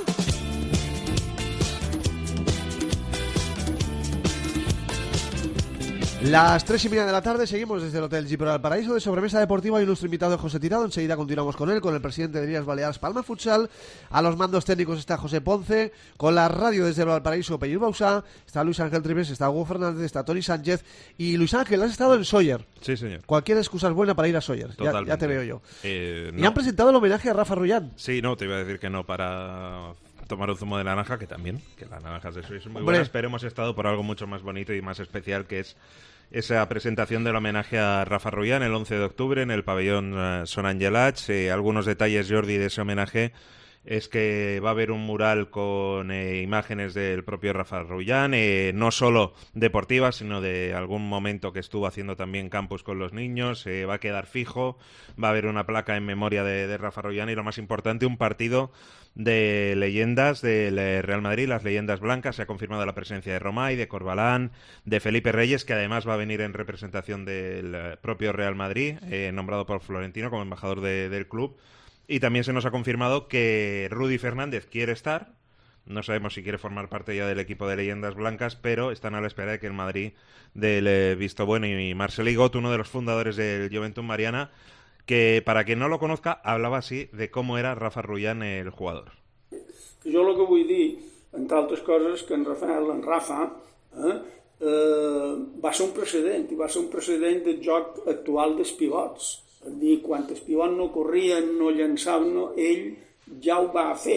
Speaker 3: Las tres y media de la tarde seguimos desde el Hotel Gipro al Paraíso de Sobremesa Deportiva y nuestro invitado José Tirado. Enseguida continuamos con él, con el presidente de Illes Balears Palma Futsal. A los mandos técnicos está José Ponce, con la radio desde el Valparaíso Pelliu Bausá, está Luis Ángel Trives, está Hugo Fernández, está Toni Sánchez. Y Luis Ángel, has estado en Sóller.
Speaker 16: Sí, señor.
Speaker 3: Cualquier excusa es buena para ir a Sóller, ya, ya te veo yo.
Speaker 16: Eh,
Speaker 3: y
Speaker 16: no.
Speaker 3: han presentado el homenaje a Rafa Rullán.
Speaker 16: Sí, no, te iba a decir que no para tomar un zumo de naranja, que también, que las naranjas de Sóller son muy
Speaker 3: Hombre.
Speaker 16: buenas, pero hemos estado por algo mucho más bonito y más especial, que es esa presentación del homenaje a Rafa Rullán el once de octubre en el pabellón uh, Son Angelats. Eh, algunos detalles, Jordi, de ese homenaje es que va a haber un mural con eh, imágenes del propio Rafa Rullán, eh, no solo deportivas, sino de algún momento que estuvo haciendo también campus con los niños. Eh, va a quedar fijo, va a haber una placa en memoria de, de Rafa Rullán y, lo más importante, un partido de leyendas del Real Madrid, las leyendas blancas. Se ha confirmado la presencia de Romay, de Corbalán, de Felipe Reyes, que además va a venir en representación del propio Real Madrid, eh, nombrado por Florentino como embajador de, del club. Y también se nos ha confirmado que Rudy Fernández quiere estar. No sabemos si quiere formar parte ya del equipo de leyendas blancas, pero están a la espera de que el Madrid del eh, Visto Bueno. Y Marcel Igot, uno de los fundadores del Joventut Mariana, que, para quien no lo conozca, hablava así de cómo era Rafa Rullán, el jugador.
Speaker 17: Jo el que vull dir, entre altres coses, que en Rafael, en Rafa, eh, eh, va ser un precedent, i va ser un precedent del joc actual dels pivots. És dir, quan els pivots no corrien, no llançaven, no, ell ja ho va fer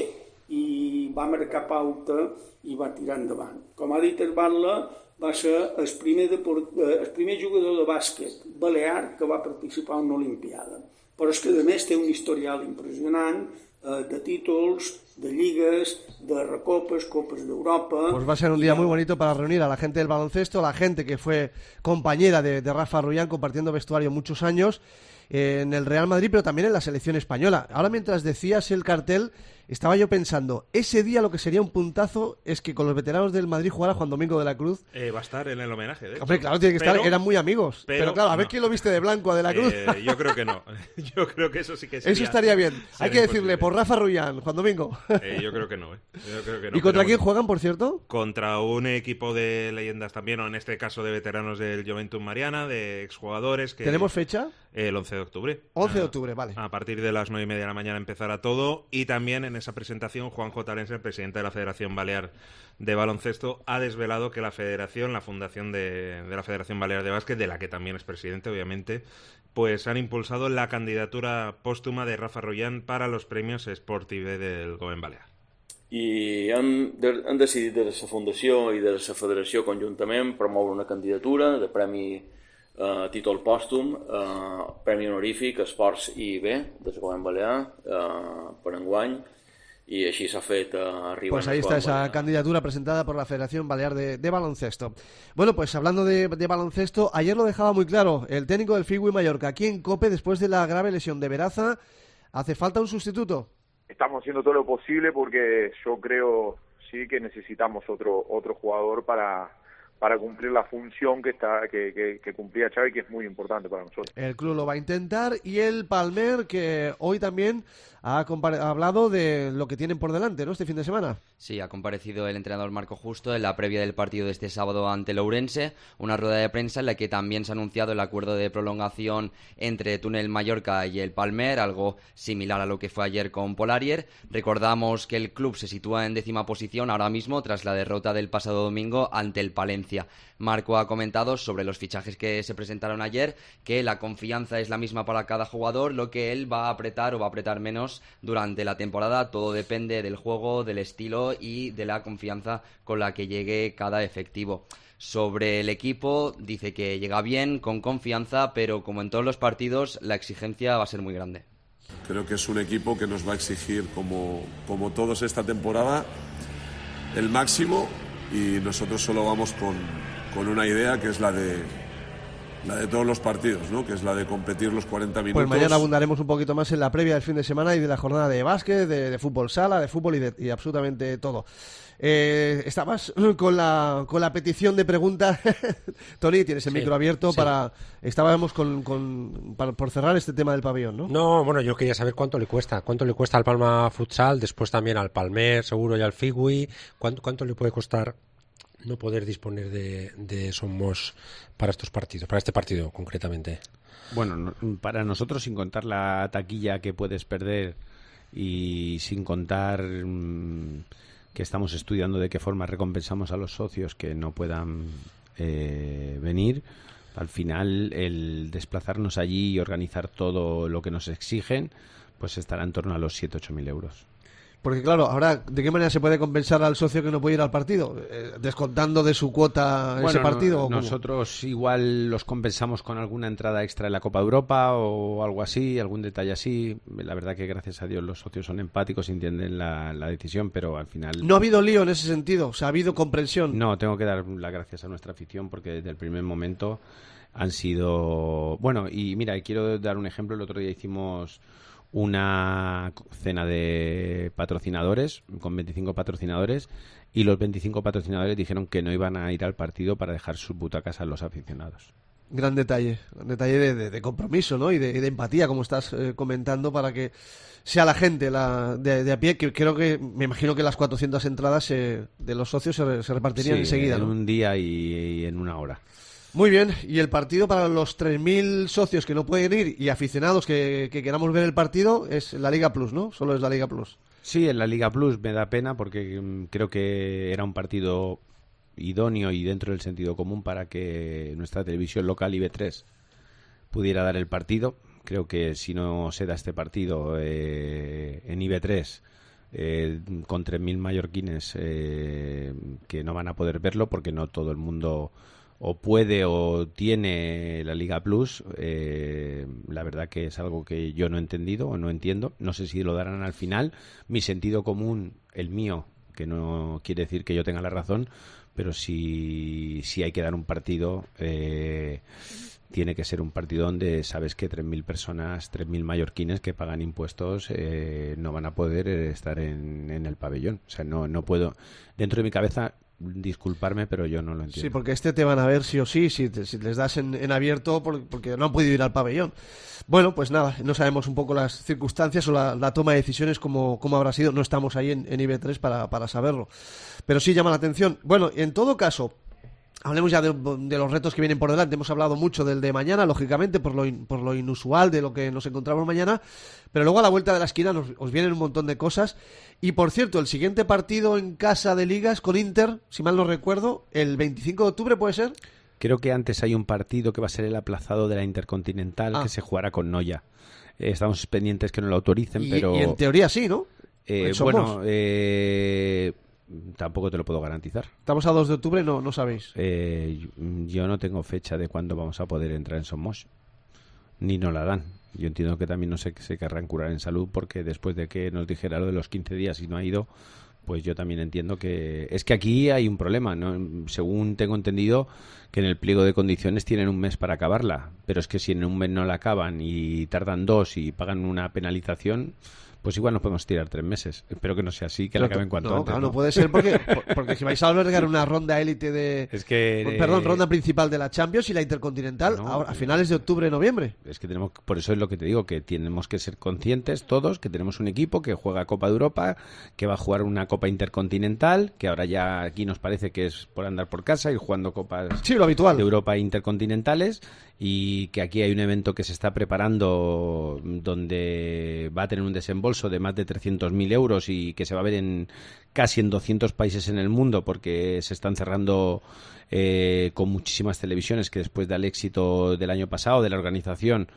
Speaker 17: i va marcar pauta i va tirar endavant. Com ha dit el Batlle, va ser el primer, deport, eh, el primer jugador de bàsquet balear que va participar en una Olimpiada. Però és que, a més, té un historial impressionant eh, de títols, de lligues, de recopes, copes d'Europa.
Speaker 3: Pues va a ser un día muy bonito para reunir a la gente del baloncesto, la gente que fue compañera de, de Rafa Rullán, compartiendo vestuario muchos años eh, en el Real Madrid, pero también en la selección española. Ahora, mientras decías el cartel, estaba yo pensando, ese día lo que sería un puntazo es que con los veteranos del Madrid jugara Juan Domingo de la Cruz.
Speaker 16: Eh, va a estar en el homenaje, de hecho.
Speaker 3: Hombre, claro, tiene que estar,
Speaker 16: Pero-
Speaker 3: eran muy amigos. Pero,
Speaker 16: pero
Speaker 3: claro, a ver
Speaker 16: no.
Speaker 3: quién lo viste de blanco a de la Cruz.
Speaker 16: Eh, yo creo que no. Yo creo que eso sí que sería...
Speaker 3: Eso estaría bien. Hay
Speaker 16: sería
Speaker 3: que decirle,
Speaker 16: imposible.
Speaker 3: por Rafa Rullán, Juan Domingo.
Speaker 16: Eh, yo creo que no, ¿eh? Yo creo que no,
Speaker 3: ¿Y contra
Speaker 16: pero
Speaker 3: quién
Speaker 16: bueno.
Speaker 3: juegan, por cierto?
Speaker 16: Contra un equipo de leyendas también, o en este caso de veteranos del Joventut Mariana, de exjugadores. Que,
Speaker 3: ¿Tenemos fecha?
Speaker 16: El once de octubre.
Speaker 3: once de
Speaker 16: Ah,
Speaker 3: octubre, vale.
Speaker 16: A partir de las nueve y media de la mañana empezará todo. Y también en esa presentación, Juan J. Alense, el presidente de la Federación Balear de Baloncesto, ha desvelado que la federación, la fundación de, de la Federación Balear de Básquet, de la que también es presidente, obviamente, pues han impulsado la candidatura póstuma de Rafa Rullán para los premios Sportive del Govern Balear.
Speaker 18: I hem, de, hem decidit de la Fundació i de la Federació conjuntament promoure una candidatura de premi eh, títol pòstum, eh, premi honorífic Esports I I B del Govern Balear eh, per enguany, i així s'ha fet eh, arribar
Speaker 3: Pues ahí está esa candidatura presentada por la Federación Balear de, de Baloncesto. Bueno, pues hablando de, de baloncesto, ayer lo dejaba muy claro el técnico del Figui Mallorca, aquí en COPE, después de la grave lesión de Veraza, ¿hace falta un sustituto?
Speaker 19: Estamos haciendo todo lo posible porque yo creo sí que necesitamos otro otro jugador para para cumplir la función que está que, que, que cumplía Xavi, que es muy importante para nosotros.
Speaker 3: El club lo va a intentar, y el Palmer, que hoy también ha, compare- ha hablado de lo que tienen por delante, ¿no?, este fin de semana.
Speaker 4: Sí, ha comparecido el entrenador Marco Justo en la previa del partido de este sábado ante el Ourense, una rueda de prensa en la que también se ha anunciado el acuerdo de prolongación entre Túnel Mallorca y el Palmer, algo similar a lo que fue ayer con Polarier. Recordamos que el club se sitúa en décima posición ahora mismo tras la derrota del pasado domingo ante el Palencia. Marco ha comentado sobre los fichajes que se presentaron ayer, que la confianza es la misma para cada jugador, lo que él va a apretar o va a apretar menos durante la temporada. Todo depende del juego, del estilo y de la confianza con la que llegue cada efectivo. Sobre el equipo, dice que llega bien, con confianza, pero como en todos los partidos, la exigencia va a ser muy grande.
Speaker 20: Creo que es un equipo que nos va a exigir, como, como todos esta temporada, el máximo, y nosotros solo vamos con, con una idea, que es la de la de todos los partidos, ¿no? Que es la de competir los cuarenta minutos.
Speaker 3: Pues mañana abundaremos un poquito más en la previa del fin de semana y de la jornada de básquet, de, de fútbol sala, de fútbol y, de, y absolutamente todo. Eh, estabas con la con la petición de pregunta. Tony, tienes el
Speaker 2: sí,
Speaker 3: micro abierto
Speaker 2: sí.
Speaker 3: para estábamos con, con para, por cerrar este tema del pabellón, ¿no?
Speaker 2: No, bueno, yo quería saber cuánto le cuesta, cuánto le cuesta al Palma Futsal, después también al Palmer, seguro, y al Figui, cuánto cuánto le puede costar no poder disponer de, de Somos para estos partidos, para este partido concretamente.
Speaker 5: Bueno, no, para nosotros, sin contar la taquilla que puedes perder y sin contar mmm, que estamos estudiando de qué forma recompensamos a los socios que no puedan eh, venir, al final el desplazarnos allí y organizar todo lo que nos exigen, pues estará en torno a los siete a ocho mil euros.
Speaker 3: Porque claro, ahora, ¿de qué manera se puede compensar al socio que no puede ir al partido? Eh, ¿Descontando de su cuota
Speaker 5: bueno,
Speaker 3: ese partido?
Speaker 5: No,
Speaker 3: ¿o
Speaker 5: nosotros igual los compensamos con alguna entrada extra en la Copa de Europa o algo así, algún detalle así. La verdad que gracias a Dios los socios son empáticos, entienden la, la decisión, pero al final...
Speaker 3: No ha habido lío en ese sentido, o sea, ha habido comprensión.
Speaker 5: No, tengo que dar las gracias a nuestra afición porque desde el primer momento han sido... Bueno, y mira, quiero dar un ejemplo. El otro día hicimos una cena de patrocinadores con veinticinco patrocinadores y los veinticinco patrocinadores dijeron que no iban a ir al partido para dejar sus butacas a los aficionados.
Speaker 3: Gran detalle, gran detalle de, de, de compromiso, ¿no? Y de, y de empatía, como estás eh, comentando, para que sea la gente la de, de a pie, que creo que, me imagino que las cuatrocientas entradas eh, de los socios se, se repartirían
Speaker 5: sí,
Speaker 3: enseguida,
Speaker 5: en
Speaker 3: ¿no?
Speaker 5: un día y, y en una hora.
Speaker 3: Muy bien, y el partido para los tres mil socios que no pueden ir y aficionados que, que queramos ver el partido es la Liga Plus, ¿no? Solo es la Liga Plus.
Speaker 5: Sí, en la Liga Plus me da pena porque um, creo que era un partido idóneo y dentro del sentido común para que nuestra televisión local I B tres pudiera dar el partido. Creo que si no se da este partido eh, en I B tres eh, con tres mil mallorquines eh, que no van a poder verlo porque no todo el mundo o puede o tiene la Liga Plus, eh, la verdad que es algo que yo no he entendido o no entiendo. No sé si lo darán al final. Mi sentido común, el mío, que no quiere decir que yo tenga la razón, pero si, si hay que dar un partido, eh, tiene que ser un partido donde sabes que tres mil personas, tres mil mallorquines que pagan impuestos eh, no van a poder estar en, en el pabellón. O sea, no, no puedo... Dentro de mi cabeza... Disculparme, pero yo no lo entiendo.
Speaker 3: Sí, porque este te van a ver sí o sí, si, te, si les das en, en abierto, por, porque no han podido ir al pabellón. Bueno, pues nada, no sabemos un poco las circunstancias o la, la toma de decisiones como, como habrá sido. No estamos ahí en, en I B tres para, para saberlo. Pero sí llama la atención. Bueno, en todo caso, hablemos ya de, de los retos que vienen por delante. Hemos hablado mucho del de mañana, lógicamente, por lo, in, por lo inusual de lo que nos encontramos mañana. Pero luego a la vuelta de la esquina nos, os vienen un montón de cosas. Y por cierto, el siguiente partido en casa de ligas con Inter, si mal no recuerdo, el veinticinco de octubre, ¿puede ser?
Speaker 5: Creo que antes hay un partido que va a ser el aplazado de la Intercontinental ah. que se jugará con Noya. Eh, estamos pendientes que no lo autoricen,
Speaker 3: y,
Speaker 5: pero...
Speaker 3: Y en teoría sí, ¿no?
Speaker 5: Eh, bueno, eh... tampoco te lo puedo garantizar.
Speaker 3: Estamos a dos de octubre, no, no sabéis.
Speaker 5: Eh, yo no tengo fecha de cuándo vamos a poder entrar en Somos. Ni nos la dan. Yo entiendo que también no sé que se querrán curar en salud porque después de que nos dijera lo de los quince días y no ha ido, pues yo también entiendo que... Es que aquí hay un problema, ¿no? Según tengo entendido que en el pliego de condiciones tienen un mes para acabarla, pero es que si en un mes no la acaban y tardan dos y pagan una penalización... pues igual nos podemos tirar tres meses. Espero que no sea así, que la acaben cuanto
Speaker 3: no,
Speaker 5: antes.
Speaker 3: Claro,
Speaker 5: ¿no?
Speaker 3: no puede ser porque, porque si vais a albergar una ronda élite de...
Speaker 5: Es que...
Speaker 3: Perdón, ronda principal de la Champions y la Intercontinental
Speaker 5: no,
Speaker 3: a, a finales de octubre, noviembre.
Speaker 5: Es que tenemos... Por eso es lo que te digo, que tenemos que ser conscientes todos, que tenemos un equipo que juega Copa de Europa, que va a jugar una Copa Intercontinental, que ahora ya aquí nos parece que es por andar por casa, ir jugando Copas
Speaker 3: sí, lo habitual.
Speaker 5: de Europa intercontinentales, y que aquí hay un evento que se está preparando donde va a tener un desembolso de más de trescientos mil euros y que se va a ver en casi en doscientos países en el mundo porque se están cerrando eh, con muchísimas televisiones que después del éxito del año pasado de la organización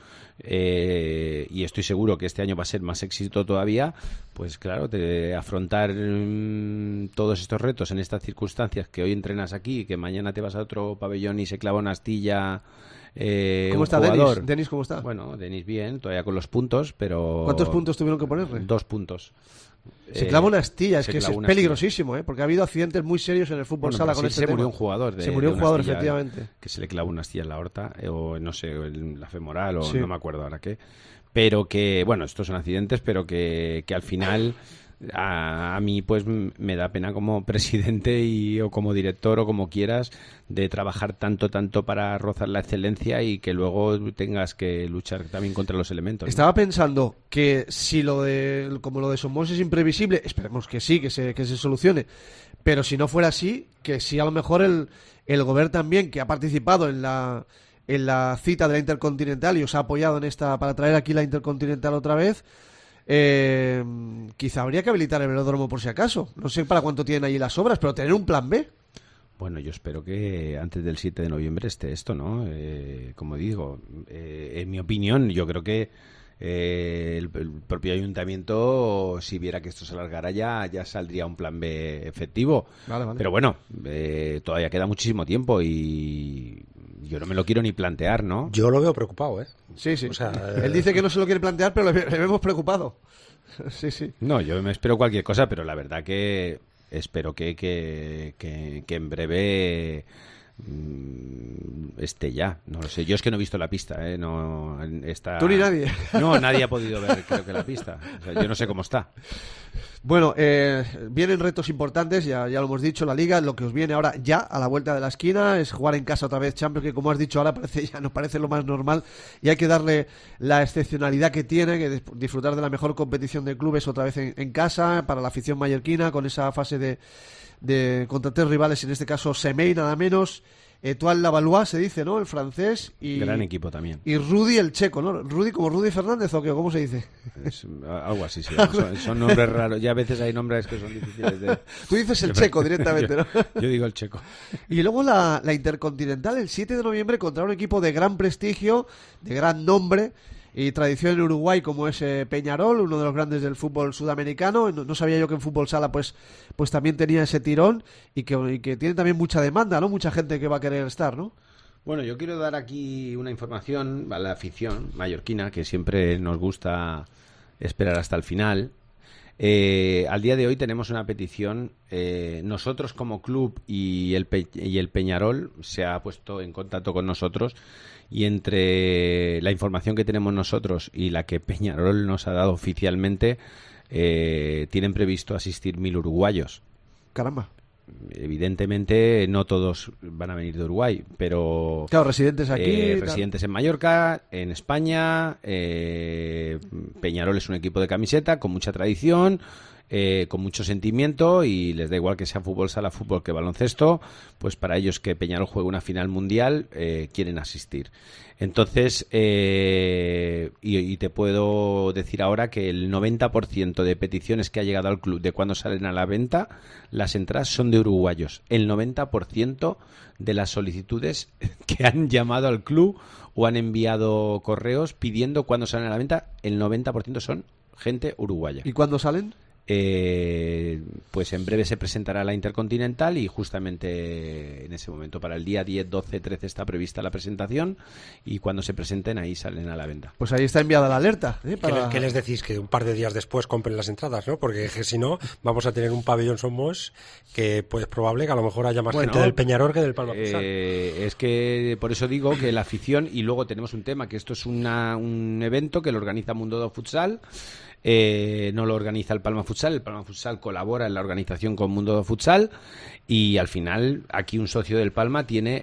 Speaker 5: eh, y estoy seguro que este año va a ser más éxito todavía, pues claro, de afrontar mmm, todos estos retos en estas circunstancias, que hoy entrenas aquí, que mañana te vas a otro pabellón y se clava una astilla. Eh,
Speaker 3: ¿Cómo está Denis? Denis, ¿cómo está?
Speaker 5: Bueno, Denis bien, todavía con los puntos, pero...
Speaker 3: ¿Cuántos puntos tuvieron que ponerle?
Speaker 5: Dos puntos.
Speaker 3: Se clava una astilla, es
Speaker 5: se
Speaker 3: que es
Speaker 5: clavó una
Speaker 3: peligrosísimo, ¿eh? Porque ha habido accidentes muy serios en el fútbol
Speaker 5: Bueno,
Speaker 3: sala
Speaker 5: en
Speaker 3: con
Speaker 5: Brasil
Speaker 3: este
Speaker 5: se
Speaker 3: tema.
Speaker 5: murió un jugador. De,
Speaker 3: se murió
Speaker 5: de
Speaker 3: un jugador,
Speaker 5: astilla,
Speaker 3: efectivamente.
Speaker 5: Que se le clavó una astilla en la aorta, eh, o no sé, en la femoral, o
Speaker 3: Sí.
Speaker 5: no me acuerdo ahora qué. Pero que, bueno, estos son accidentes, pero que, que al final a, a mí pues me da pena como presidente y, o como director o como quieras, de trabajar tanto, tanto para rozar la excelencia y que luego tengas que luchar también contra los elementos, ¿no?
Speaker 3: Estaba pensando que si lo de, como lo de Somos es imprevisible, esperemos que sí, que se, que se solucione, pero si no fuera así, que sí a lo mejor el, el Gobierno también, que ha participado en la en la cita de la Intercontinental y os ha apoyado en esta para traer aquí la Intercontinental otra vez, eh, quizá habría que habilitar el velódromo por si acaso. No sé para cuánto tienen allí las obras, pero tener un plan B.
Speaker 5: Bueno, yo espero que antes del siete de noviembre esté esto, ¿no? Eh, como digo, eh, en mi opinión, yo creo que eh, el, el propio ayuntamiento, si viera que esto se alargara, ya, ya saldría un plan B efectivo.
Speaker 3: Vale, vale.
Speaker 5: Pero bueno, eh, todavía queda muchísimo tiempo y yo no me lo quiero ni plantear, ¿no?
Speaker 2: Yo lo veo preocupado, ¿eh?
Speaker 3: Sí, sí.
Speaker 2: O sea,
Speaker 3: Él dice que no se lo quiere plantear, pero le, le vemos preocupado. Sí, sí.
Speaker 5: No, yo me espero cualquier cosa, pero la verdad que espero que, que, que, que en breve mmm, esté ya. No lo sé. Yo es que no he visto la pista, ¿eh? No, está...
Speaker 3: Tú ni nadie.
Speaker 5: No, nadie ha podido ver, creo que la pista. O sea, yo no sé cómo está.
Speaker 3: Bueno, eh, vienen retos importantes, ya, ya lo hemos dicho, la Liga. Lo que os viene ahora ya a la vuelta de la esquina es jugar en casa otra vez Champions, que como has dicho ahora parece ya nos parece lo más normal y hay que darle la excepcionalidad que tiene, que disfrutar de la mejor competición de clubes otra vez en, en casa para la afición mallorquina, con esa fase de, de contra tres rivales, en este caso Semey nada menos, Etoile Lavalois se dice, ¿no? El francés y...
Speaker 5: Gran equipo también.
Speaker 3: Y Rudy el checo, ¿no? Rudy como Rudy Fernández o qué, ¿cómo se dice?
Speaker 5: Es, algo así, sí. Son, son nombres raros. Ya a veces hay nombres que son difíciles de...
Speaker 3: Tú dices el checo directamente, ¿no?
Speaker 5: Yo, yo digo el checo.
Speaker 3: Y luego la, la Intercontinental el siete de noviembre contra un equipo de gran prestigio, de gran nombre y tradición en Uruguay, como es eh, Peñarol, uno de los grandes del fútbol sudamericano. No, no sabía yo que en fútbol sala pues pues también tenía ese tirón y que, y que tiene también mucha demanda, ¿no? Mucha gente que va a querer estar, ¿no?
Speaker 5: Bueno, yo quiero dar aquí una información a la afición mallorquina, que siempre nos gusta esperar hasta el final. Eh, al día de hoy tenemos una petición. Eh, nosotros como club y el, Pe- y el Peñarol se ha puesto en contacto con nosotros, y entre la información que tenemos nosotros y la que Peñarol nos ha dado oficialmente, eh, tienen previsto asistir mil uruguayos.
Speaker 3: Caramba.
Speaker 5: Evidentemente no todos van a venir de Uruguay, pero
Speaker 3: claro, residentes aquí,
Speaker 5: eh,
Speaker 3: tal.
Speaker 5: residentes en Mallorca, en España. eh, Peñarol es un equipo de camiseta con mucha tradición, eh, con mucho sentimiento, y les da igual que sea fútbol sala, fútbol que baloncesto. Pues para ellos que Peñarol juegue una final mundial, eh, quieren asistir. Entonces, eh, y, y te puedo decir ahora que el noventa por ciento de peticiones que ha llegado al club de cuando salen a la venta, las entradas son de uruguayos. El noventa por ciento de las solicitudes que han llamado al club o han enviado correos pidiendo cuando salen a la venta, el noventa por ciento son gente uruguaya.
Speaker 3: ¿Y cuándo salen?
Speaker 5: Eh, pues en breve se presentará la Intercontinental, y justamente en ese momento, para el día diez, doce, trece está prevista la presentación, y cuando se presenten ahí salen a la venta.
Speaker 3: Pues ahí está enviada la alerta, ¿eh? Para...
Speaker 2: ¿Qué, les, ¿Qué les decís? Que un par de días después compren las entradas, ¿no? Porque que si no, vamos a tener un pabellón Somos que pues probable que a lo mejor haya más
Speaker 5: Bueno,
Speaker 2: gente del Peñarol que del Palma Futsal.
Speaker 5: Eh, es que por eso digo que la afición, y luego tenemos un tema, que esto es una, un evento que lo organiza Mundo do Futsal. Eh, no lo organiza el Palma Futsal, el Palma Futsal colabora en la organización con Mundo do Futsal, y al final aquí un socio del Palma tiene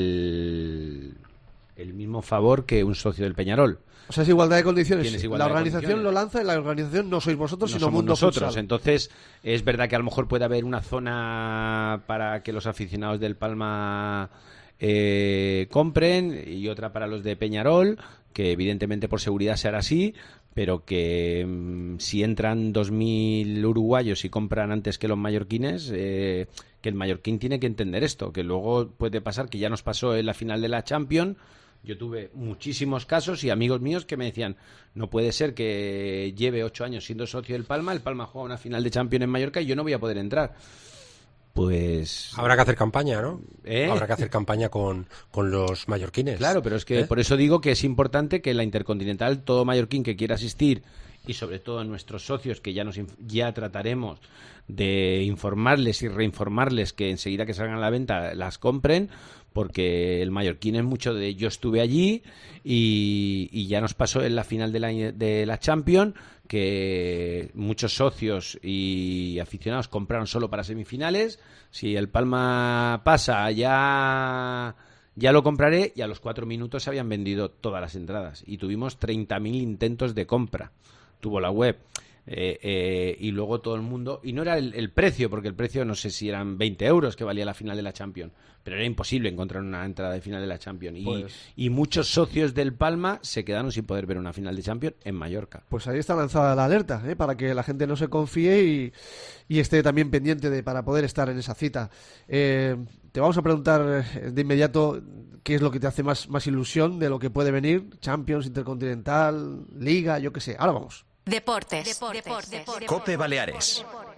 Speaker 5: el, el mismo favor que un socio del Peñarol.
Speaker 3: O sea, es igualdad de condiciones.
Speaker 5: Igualdad
Speaker 3: la organización
Speaker 5: de condiciones.
Speaker 3: lo lanza y la organización no sois vosotros,
Speaker 5: No
Speaker 3: sino
Speaker 5: somos
Speaker 3: Mundo
Speaker 5: nosotros.
Speaker 3: Futsal.
Speaker 5: Entonces, es verdad que a lo mejor puede haber una zona para que los aficionados del Palma eh, compren, y otra para los de Peñarol, que evidentemente por seguridad se hará así, pero que mmm, si entran dos mil uruguayos y compran antes que los mallorquines, eh, que el mallorquín tiene que entender esto, que luego puede pasar, que ya nos pasó en la final de la Champions. Yo tuve muchísimos casos y amigos míos que me decían, no puede ser que lleve ocho años siendo socio del Palma, el Palma juega una final de Champions en Mallorca y yo no voy a poder entrar. Pues...
Speaker 2: Habrá que hacer campaña, ¿no?
Speaker 5: ¿Eh?
Speaker 2: Habrá que hacer campaña con, con los mallorquines.
Speaker 5: Claro, pero es que
Speaker 2: ¿Eh?
Speaker 5: por eso digo que es importante que la Intercontinental, todo mallorquín que quiera asistir y sobre todo nuestros socios, que ya nos ya trataremos de informarles y reinformarles que enseguida que salgan a la venta las compren, porque el mallorquín es mucho de yo estuve allí y, y ya nos pasó en la final de la, de la Champions que muchos socios y aficionados compraron solo para semifinales. Si el Palma pasa, ya, ya lo compraré, y a los cuatro minutos se habían vendido todas las entradas y tuvimos treinta mil intentos de compra. Tuvo la web. Eh, eh, y luego todo el mundo, y no era el, el precio, porque el precio no sé si eran veinte euros que valía la final de la Champions, pero era imposible encontrar una entrada de final de la Champions, y,
Speaker 3: pues,
Speaker 5: y muchos socios del Palma se quedaron sin poder ver una final de Champions en Mallorca.
Speaker 3: Pues ahí está lanzada la alerta, ¿eh? Para que la gente no se confíe y, y esté también pendiente de para poder estar en esa cita. Eh, te vamos a preguntar de inmediato qué es lo que te hace más, más ilusión de lo que puede venir, Champions, Intercontinental, Liga, yo qué sé. Ahora vamos.
Speaker 1: Deportes. Deportes. Deportes.
Speaker 6: Cope Baleares.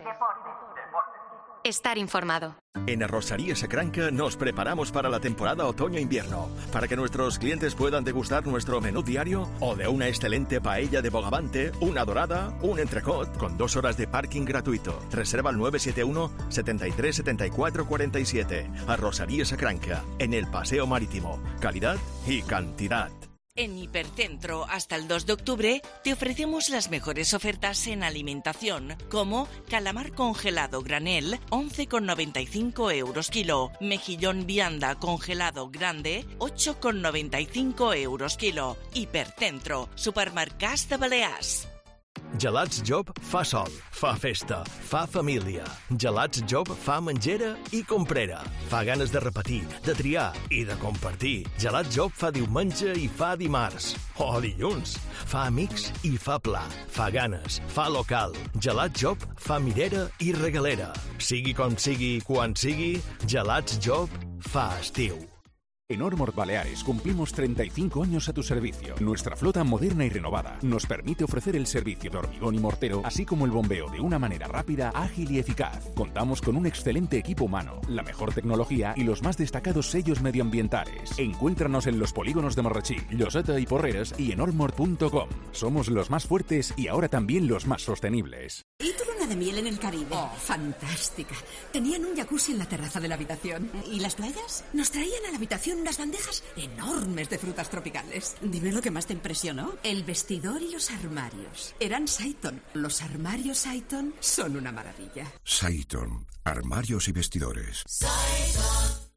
Speaker 1: Estar informado.
Speaker 6: En Arrocería Sacranca nos preparamos para la temporada otoño-invierno, para que nuestros clientes puedan degustar nuestro menú diario o de una excelente paella de bogavante, una dorada, un entrecot con dos horas de parking gratuito. Reserva al nueve siete uno, setenta y tres, setenta y cuatro, cuarenta y siete. Arrocería Sacranca, en el Paseo Marítimo. Calidad y cantidad.
Speaker 15: En Hipercentro, hasta el dos de octubre, te ofrecemos las mejores ofertas en alimentación, como calamar congelado granel, once con noventa y cinco euros kilo, mejillón vianda congelado grande, ocho con noventa y cinco euros kilo. Hipercentro, supermercats de Balears.
Speaker 6: Gelats Job fa sol, fa festa, fa família. Gelats Job fa menjera i comprera. Fa ganes de repetir, de triar i de compartir. Gelats Job fa diumenge i fa dimarts. O dilluns. Fa amics i fa pla. Fa ganes, fa local. Gelats Job fa mirera i regalera. Sigui com sigui, quan sigui, Gelats Job fa estiu.
Speaker 12: En Ormord Baleares cumplimos treinta y cinco años a tu servicio. Nuestra flota moderna y renovada nos permite ofrecer el servicio de hormigón y mortero, así como el bombeo de una manera rápida, ágil y eficaz. Contamos con un excelente equipo humano, la mejor tecnología y los más destacados sellos medioambientales. Encuéntranos en los polígonos de Marrachí, Lloseta y Porreres y en ormord punto com. Somos los más fuertes y ahora también los más sostenibles.
Speaker 21: ¿Y tu luna de miel en el Caribe? Oh, fantástica. Tenían un jacuzzi en la terraza de la habitación. ¿Y las playas? Nos traían a la habitación unas bandejas enormes de frutas tropicales. Dime lo que más te impresionó. El vestidor y los armarios. Eran Saiton. Los armarios Saiton son una maravilla.
Speaker 22: Saiton. Armarios y vestidores.
Speaker 3: Saiton.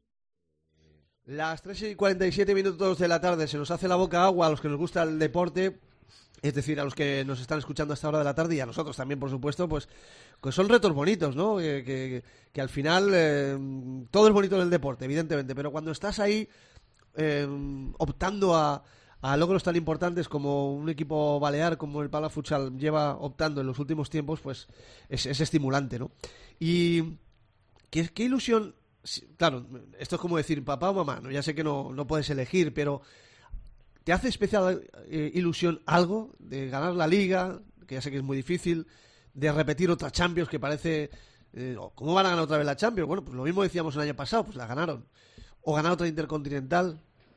Speaker 3: Las tres y cuarenta y siete minutos de la tarde. Se nos hace la boca agua a los que nos gusta el deporte. Es decir, a los que nos están escuchando a esta hora de la tarde y a nosotros también, por supuesto, pues, pues son retos bonitos, ¿no? Que, que, que al final eh, todo es bonito en el deporte, evidentemente, pero cuando estás ahí eh, optando a, a logros tan importantes como un equipo balear, como el Palma Futsal lleva optando en los últimos tiempos, pues es, es estimulante, ¿no? Y qué, qué ilusión, claro, esto es como decir papá o mamá, ¿no? Ya sé que no, no puedes elegir, pero ¿te hace especial eh, ilusión algo de ganar la Liga, que ya sé que es muy difícil, de repetir otra Champions que parece... Eh, ¿Cómo van a ganar otra vez la Champions? Bueno, pues lo mismo decíamos el año pasado, pues la ganaron. ¿O ganar otra Intercontinental?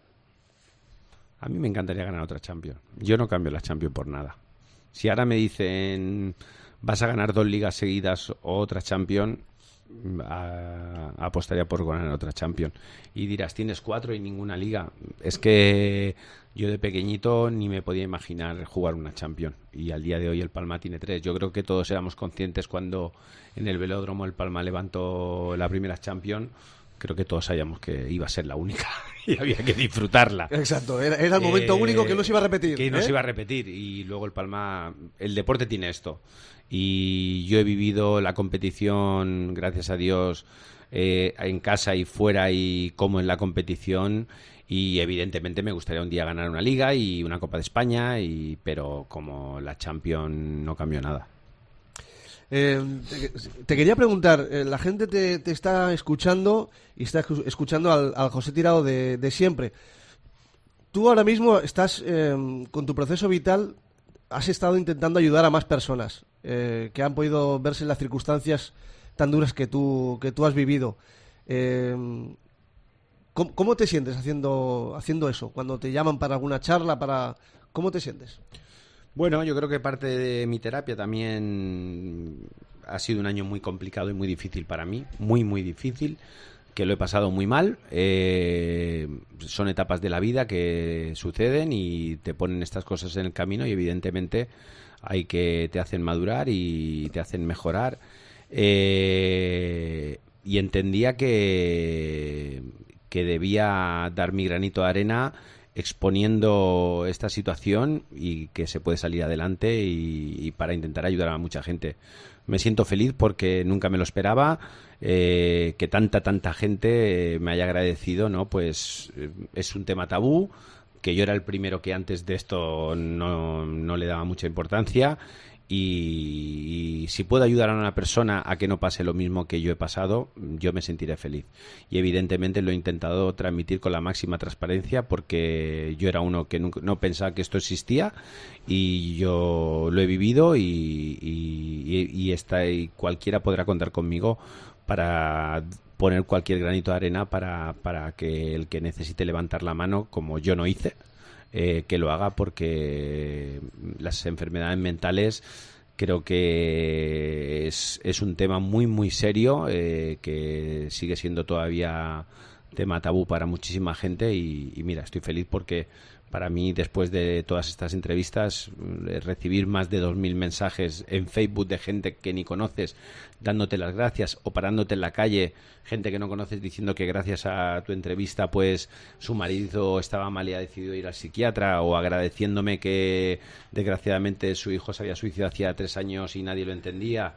Speaker 5: A mí me encantaría ganar otra Champions. Yo no cambio la Champions por nada. Si ahora me dicen vas a ganar dos ligas seguidas o otra Champions, a, apostaría por ganar otra Champions. Y dirás, tienes cuatro y ninguna liga. Es que yo de pequeñito ni me podía imaginar jugar una Champions, y al día de hoy el Palma tiene tres. Yo creo que todos éramos conscientes cuando en el velódromo el Palma levantó la primera Champions. Creo que todos sabíamos que iba a ser la única y había que disfrutarla.
Speaker 3: Exacto, era, era el momento eh, único que no se iba a repetir.
Speaker 5: Que no
Speaker 3: ¿eh?
Speaker 5: se iba a repetir, y luego el Palma, el deporte tiene esto. Y yo he vivido la competición, gracias a Dios, eh, en casa y fuera, y como en la competición, y evidentemente me gustaría un día ganar una Liga y una Copa de España, y pero como la Champions no cambió nada.
Speaker 3: Eh, te, te quería preguntar, eh, la gente te, te está escuchando y está escuchando al, al José Tirado de, de siempre. Tú ahora mismo estás eh, con tu proceso vital, has estado intentando ayudar a más personas eh, que han podido verse en las circunstancias tan duras que tú, que tú has vivido. Eh, ¿cómo, ¿Cómo te sientes haciendo, haciendo eso? Cuando te llaman para alguna charla, para ¿cómo te sientes?
Speaker 5: Bueno, yo creo que parte de mi terapia también ha sido un año muy complicado y muy difícil para mí, muy, muy difícil, que lo he pasado muy mal. Eh, son etapas de la vida que suceden y te ponen estas cosas en el camino y evidentemente hay que te hacen madurar y te hacen mejorar. Eh, y entendía que, que debía dar mi granito de arena exponiendo esta situación y que se puede salir adelante y, y para intentar ayudar a mucha gente. Me siento feliz porque nunca me lo esperaba, eh, que tanta, tanta gente me haya agradecido, ¿no? Pues eh, es un tema tabú, que yo era el primero que antes de esto no, no le daba mucha importancia y, y si puedo ayudar a una persona a que no pase lo mismo que yo he pasado, yo me sentiré feliz. Y evidentemente lo he intentado transmitir con la máxima transparencia porque yo era uno que nunca, no pensaba que esto existía y yo lo he vivido y, y, y, está, y cualquiera podrá contar conmigo para poner cualquier granito de arena para, para que el que necesite levantar la mano, como yo no hice, Eh, que lo haga, porque las enfermedades mentales creo que es, es un tema muy muy serio, eh, que sigue siendo todavía tema tabú para muchísima gente y, y mira, estoy feliz porque para mí, después de todas estas entrevistas, recibir más de dos mil mensajes en Facebook de gente que ni conoces dándote las gracias o parándote en la calle, gente que no conoces diciendo que gracias a tu entrevista pues su marido estaba mal y ha decidido ir al psiquiatra, o agradeciéndome que desgraciadamente su hijo se había suicidado hacía tres años y nadie lo entendía.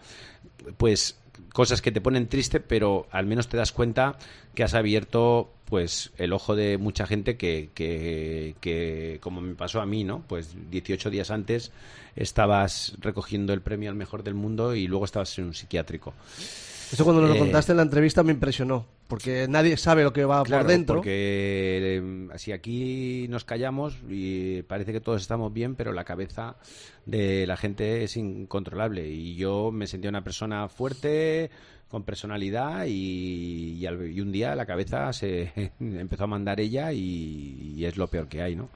Speaker 5: Pues cosas que te ponen triste, pero al menos te das cuenta que has abierto pues el ojo de mucha gente que, que, que como me pasó a mí, ¿no? Pues dieciocho días antes estabas recogiendo el premio al mejor del mundo y luego estabas en un psiquiátrico.
Speaker 3: Eso cuando nos
Speaker 5: eh,
Speaker 3: lo contaste en la entrevista me impresionó, porque nadie sabe lo que va
Speaker 5: claro,
Speaker 3: por dentro.
Speaker 5: Porque eh, si aquí nos callamos y parece que todos estamos bien, pero la cabeza de la gente es incontrolable. Y yo me sentía una persona fuerte, con personalidad, y, y, al, y un día la cabeza se empezó a mandar ella y, y es lo peor que hay, ¿no?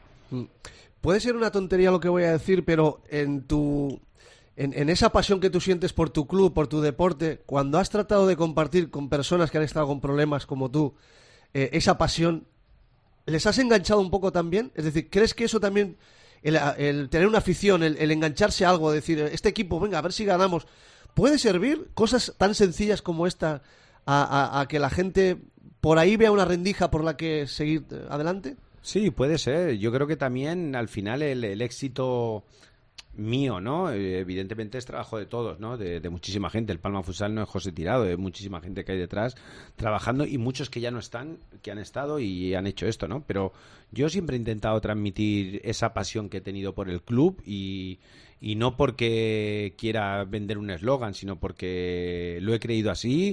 Speaker 3: Puede ser una tontería lo que voy a decir, pero en tu... En, en esa pasión que tú sientes por tu club, por tu deporte, cuando has tratado de compartir con personas que han estado con problemas como tú, eh, esa pasión, ¿les has enganchado un poco también? Es decir, ¿crees que eso también, el, el tener una afición, el, el engancharse a algo, decir, este equipo, venga, a ver si ganamos, puede servir cosas tan sencillas como esta a, a, a que la gente por ahí vea una rendija por la que seguir adelante?
Speaker 5: Sí, puede ser. Yo creo que también al final el, el éxito mío, ¿no? Evidentemente es trabajo de todos, ¿no? De, de muchísima gente. El Palma Futsal no es José Tirado, de muchísima gente que hay detrás trabajando y muchos que ya no están, que han estado y han hecho esto, ¿no? Pero yo siempre he intentado transmitir esa pasión que he tenido por el club y, y no porque quiera vender un eslogan, sino porque lo he creído así,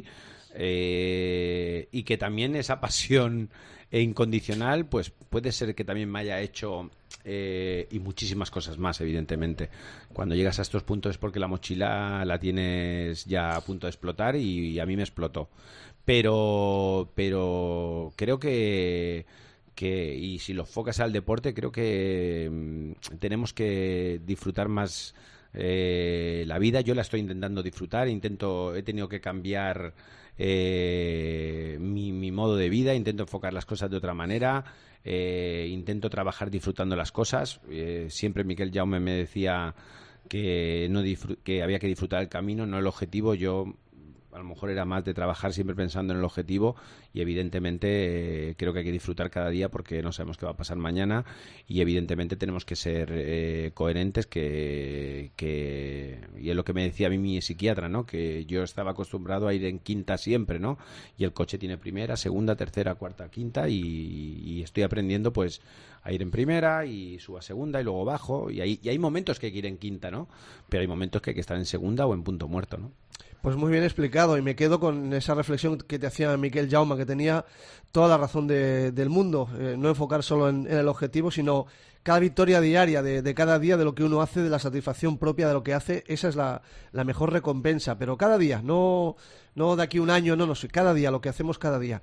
Speaker 5: eh, y que también esa pasión e incondicional pues puede ser que también me haya hecho eh, y muchísimas cosas más, evidentemente. Cuando llegas a estos puntos es porque la mochila la tienes ya a punto de explotar y, y a mí me explotó, pero pero creo que que y si lo enfocas al deporte, creo que mmm, tenemos que disfrutar más eh, la vida. Yo la estoy intentando disfrutar, intento he tenido que cambiar Eh, mi, mi modo de vida, intento enfocar las cosas de otra manera, eh, intento trabajar disfrutando las cosas. Eh, siempre Miquel Jaume me decía que, no disfr- que había que disfrutar el camino, no el objetivo. Yo a lo mejor era más de trabajar siempre pensando en el objetivo y evidentemente eh, creo que hay que disfrutar cada día porque no sabemos qué va a pasar mañana y evidentemente tenemos que ser eh, coherentes, que, que y es lo que me decía a mí mi psiquiatra, ¿no? Que yo estaba acostumbrado a ir en quinta siempre, ¿no? Y el coche tiene primera, segunda, tercera, cuarta, quinta y, y estoy aprendiendo pues a ir en primera y subo a segunda y luego bajo y hay, y hay momentos que hay que ir en quinta, ¿no? Pero hay momentos que hay que estar en segunda o en punto muerto, ¿no?
Speaker 3: Pues muy bien explicado y me quedo con esa reflexión que te hacía Miquel Jaume, que tenía toda la razón de, del mundo, eh, no enfocar solo en, en el objetivo, sino cada victoria diaria de, de cada día, de lo que uno hace, de la satisfacción propia de lo que hace, esa es la, la mejor recompensa, pero cada día, no, no de aquí un año, no, no sé, cada día, lo que hacemos cada día.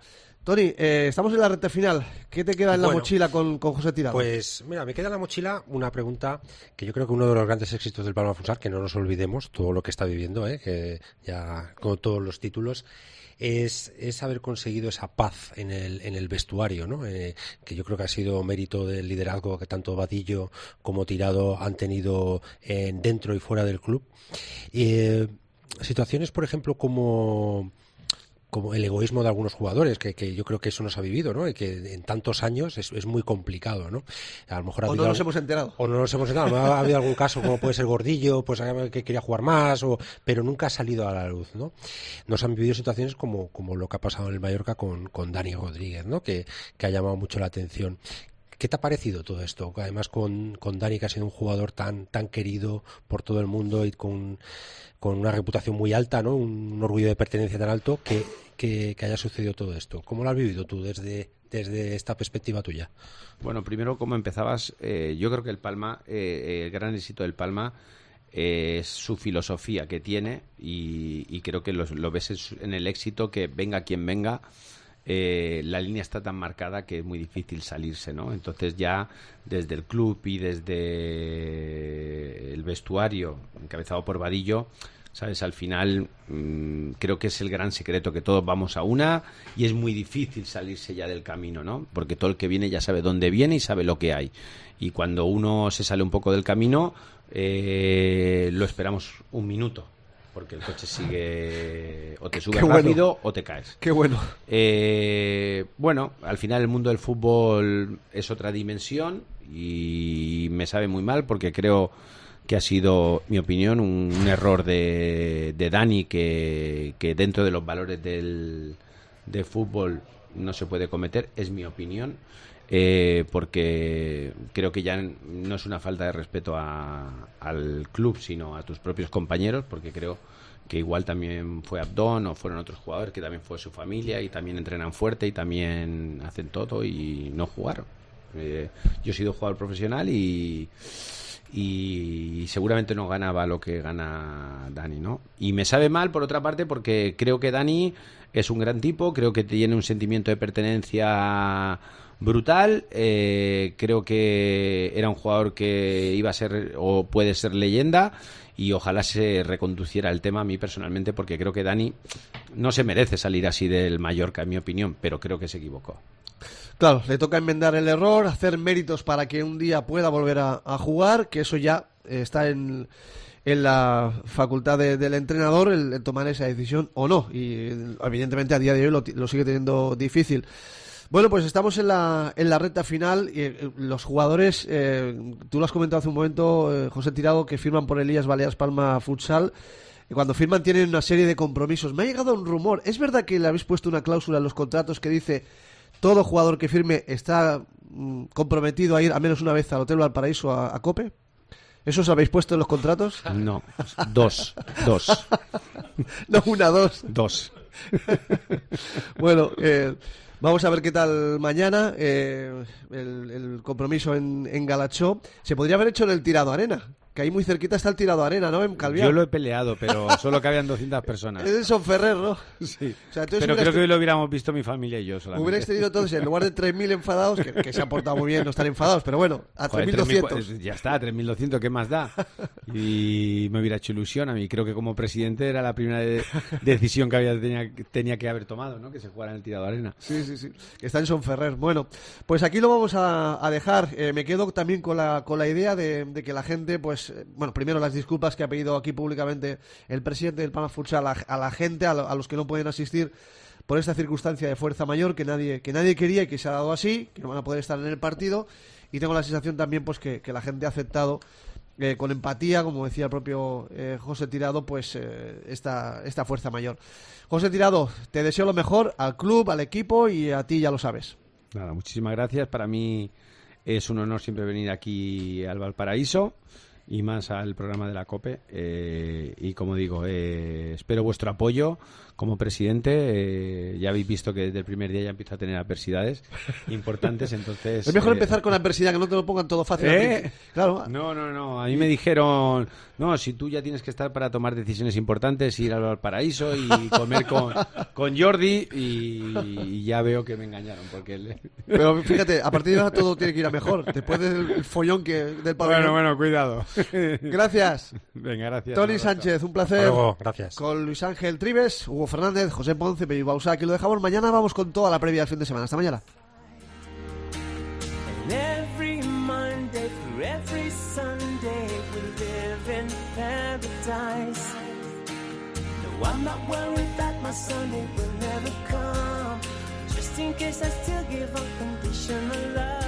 Speaker 3: Tony, eh, estamos en la recta final. ¿Qué te queda en la
Speaker 2: Bueno,
Speaker 3: mochila con, con José Tirado?
Speaker 2: Pues mira, me queda en la mochila una pregunta que yo creo que uno de los grandes éxitos del Palma Futsal, que no nos olvidemos todo lo que está viviendo, ¿eh? Que ya con todos los títulos, es, es haber conseguido esa paz en el, en el vestuario, ¿no? Eh, que yo creo que ha sido mérito del liderazgo que tanto Vadillo como Tirado han tenido eh, dentro y fuera del club. Eh, situaciones, por ejemplo, como... como el egoísmo de algunos jugadores, que, que yo creo que eso nos ha vivido, ¿no? Y que en tantos años es, es muy complicado, ¿no? A lo mejor ha
Speaker 3: o
Speaker 2: habido
Speaker 3: no nos
Speaker 2: algo,
Speaker 3: hemos enterado.
Speaker 2: O no nos hemos enterado. Ha habido algún caso como puede ser Gordillo, pues que quería jugar más, o, pero nunca ha salido a la luz, ¿no? Nos han vivido situaciones como, como lo que ha pasado en el Mallorca con, con Dani Rodríguez, ¿no? Que, que ha llamado mucho la atención. ¿Qué te ha parecido todo esto? Además con, con Dani, que ha sido un jugador tan, tan querido por todo el mundo y con, con una reputación muy alta, ¿no? Un, un orgullo de pertenencia tan alto, que, que, que haya sucedido todo esto. ¿Cómo lo has vivido tú desde, desde esta perspectiva tuya?
Speaker 5: Bueno, primero, como empezabas, eh, yo creo que el Palma, eh, el gran éxito del Palma eh, es su filosofía que tiene y, y creo que lo, lo ves en el éxito, que venga quien venga. Eh, la línea está tan marcada que es muy difícil salirse, ¿no? Entonces ya desde el club y desde el vestuario encabezado por Vadillo, ¿sabes? Al final mmm, creo que es el gran secreto, que todos vamos a una y es muy difícil salirse ya del camino, ¿no? Porque todo el que viene ya sabe dónde viene y sabe lo que hay. Y cuando uno se sale un poco del camino, eh, lo esperamos un minuto, porque el coche sigue, o te sube
Speaker 3: Qué
Speaker 5: rápido
Speaker 3: bueno.
Speaker 5: o te caes.
Speaker 3: Qué bueno.
Speaker 5: Eh, bueno, al final el mundo del fútbol es otra dimensión y me sabe muy mal porque creo que ha sido, mi opinión, un, un error de, de Dani que, que dentro de los valores del, del fútbol no se puede cometer, es mi opinión. Eh, porque creo que ya no es una falta de respeto a, al club, sino a tus propios compañeros, porque creo que igual también fue Abdón o fueron otros jugadores que también fue su familia y también entrenan fuerte y también hacen todo y no jugaron. Eh, yo he sido jugador profesional y, y seguramente no ganaba lo que gana Dani, ¿no? Y me sabe mal, por otra parte, porque creo que Dani es un gran tipo, creo que tiene un sentimiento de pertenencia brutal, eh, creo que era un jugador que iba a ser o puede ser leyenda y ojalá se reconduciera el tema a mí personalmente, porque creo que Dani no se merece salir así del Mallorca, en mi opinión, pero creo que se equivocó.
Speaker 3: Claro, le toca enmendar el error, hacer méritos para que un día pueda volver a, a jugar, que eso ya eh, está en, en la facultad de, del entrenador el, el tomar esa decisión o no, y evidentemente a día de hoy lo, lo sigue teniendo difícil. Bueno, pues estamos en la, en la recta final y eh, los jugadores, eh, tú lo has comentado hace un momento, eh, José Tirado, que firman por Elías Baleares Palma Futsal. Y cuando firman tienen una serie de compromisos. Me ha llegado un rumor. ¿Es verdad que le habéis puesto una cláusula en los contratos que dice todo jugador que firme está mm, comprometido a ir al menos una vez al Hotel Valparaíso a, a COPE? ¿Eso os habéis puesto en los contratos?
Speaker 5: No, dos, dos.
Speaker 3: No, una, dos.
Speaker 5: Dos.
Speaker 3: Bueno, eh... vamos a ver qué tal mañana, eh, el, el compromiso en, en Galachó. Se podría haber hecho en el Tirado Arena, que ahí muy cerquita está el Tirado Arena, ¿no? En Calviá.
Speaker 5: Yo lo he peleado, pero solo cabían doscientas personas.
Speaker 3: Es de Sonferrer, ¿no?
Speaker 5: Sí.
Speaker 3: O sea,
Speaker 5: pero creo que hoy lo hubiéramos visto mi familia y yo solamente.
Speaker 3: Hubierais tenido entonces, en lugar de tres mil enfadados, que, que se han portado muy bien, no están enfadados, pero bueno, a tres mil doscientos.
Speaker 5: Ya está, tres mil doscientos, ¿qué más da? Y me hubiera hecho ilusión a mí. Creo que como presidente era la primera de, decisión que había tenía, tenía que haber tomado, ¿no? Que se jugara en el Tirado Arena.
Speaker 3: Sí, sí, sí. Que está en Sonferrer. Bueno, pues aquí lo vamos a, a dejar. Eh, me quedo también con la, con la idea de, de que la gente, pues, eh, bueno, primero las disculpas que ha pedido aquí públicamente el presidente del Palma Futsal a, a la gente, a, lo, a los que no pueden asistir por esta circunstancia de fuerza mayor que nadie que nadie quería y que se ha dado así, que no van a poder estar en el partido, y tengo la sensación también pues que, que la gente ha aceptado eh, con empatía, como decía el propio eh, José Tirado, pues eh, esta, esta fuerza mayor. José Tirado, te deseo lo mejor al club, al equipo y a ti, ya lo sabes.
Speaker 5: Nada, muchísimas gracias. Para mí es un honor siempre venir aquí al Valparaíso. y más al programa de la COPE. Eh, y como digo, eh, espero vuestro apoyo como presidente. Eh, ya habéis visto que desde el primer día ya empiezo a tener adversidades importantes, entonces...
Speaker 3: Es mejor
Speaker 5: eh,
Speaker 3: empezar con la adversidad, que no te lo pongan todo fácil.
Speaker 5: ¿Eh?
Speaker 3: Claro.
Speaker 5: No, no, no. A mí me dijeron, no, si tú ya tienes que estar para tomar decisiones importantes, ir al paraíso y comer con, con Jordi, y, y ya veo que me engañaron. Porque el...
Speaker 3: Pero fíjate, a partir de ahora todo tiene que ir a mejor, después del follón que del pabellón.
Speaker 5: Bueno, bueno, cuidado.
Speaker 3: Gracias.
Speaker 5: Venga, gracias.
Speaker 3: Tony Sánchez, un placer.
Speaker 2: Luego, gracias.
Speaker 3: Con Luis Ángel Trives, Hugo Fernández, José Ponce, Peyu Bausá, aquí lo dejamos. Mañana vamos con toda la previa del fin de semana. Hasta mañana.
Speaker 7: Every Monday through every Sunday we live in paradise. No, I'm not worried that my Sunday will never come. Just in case I still give unconditional love.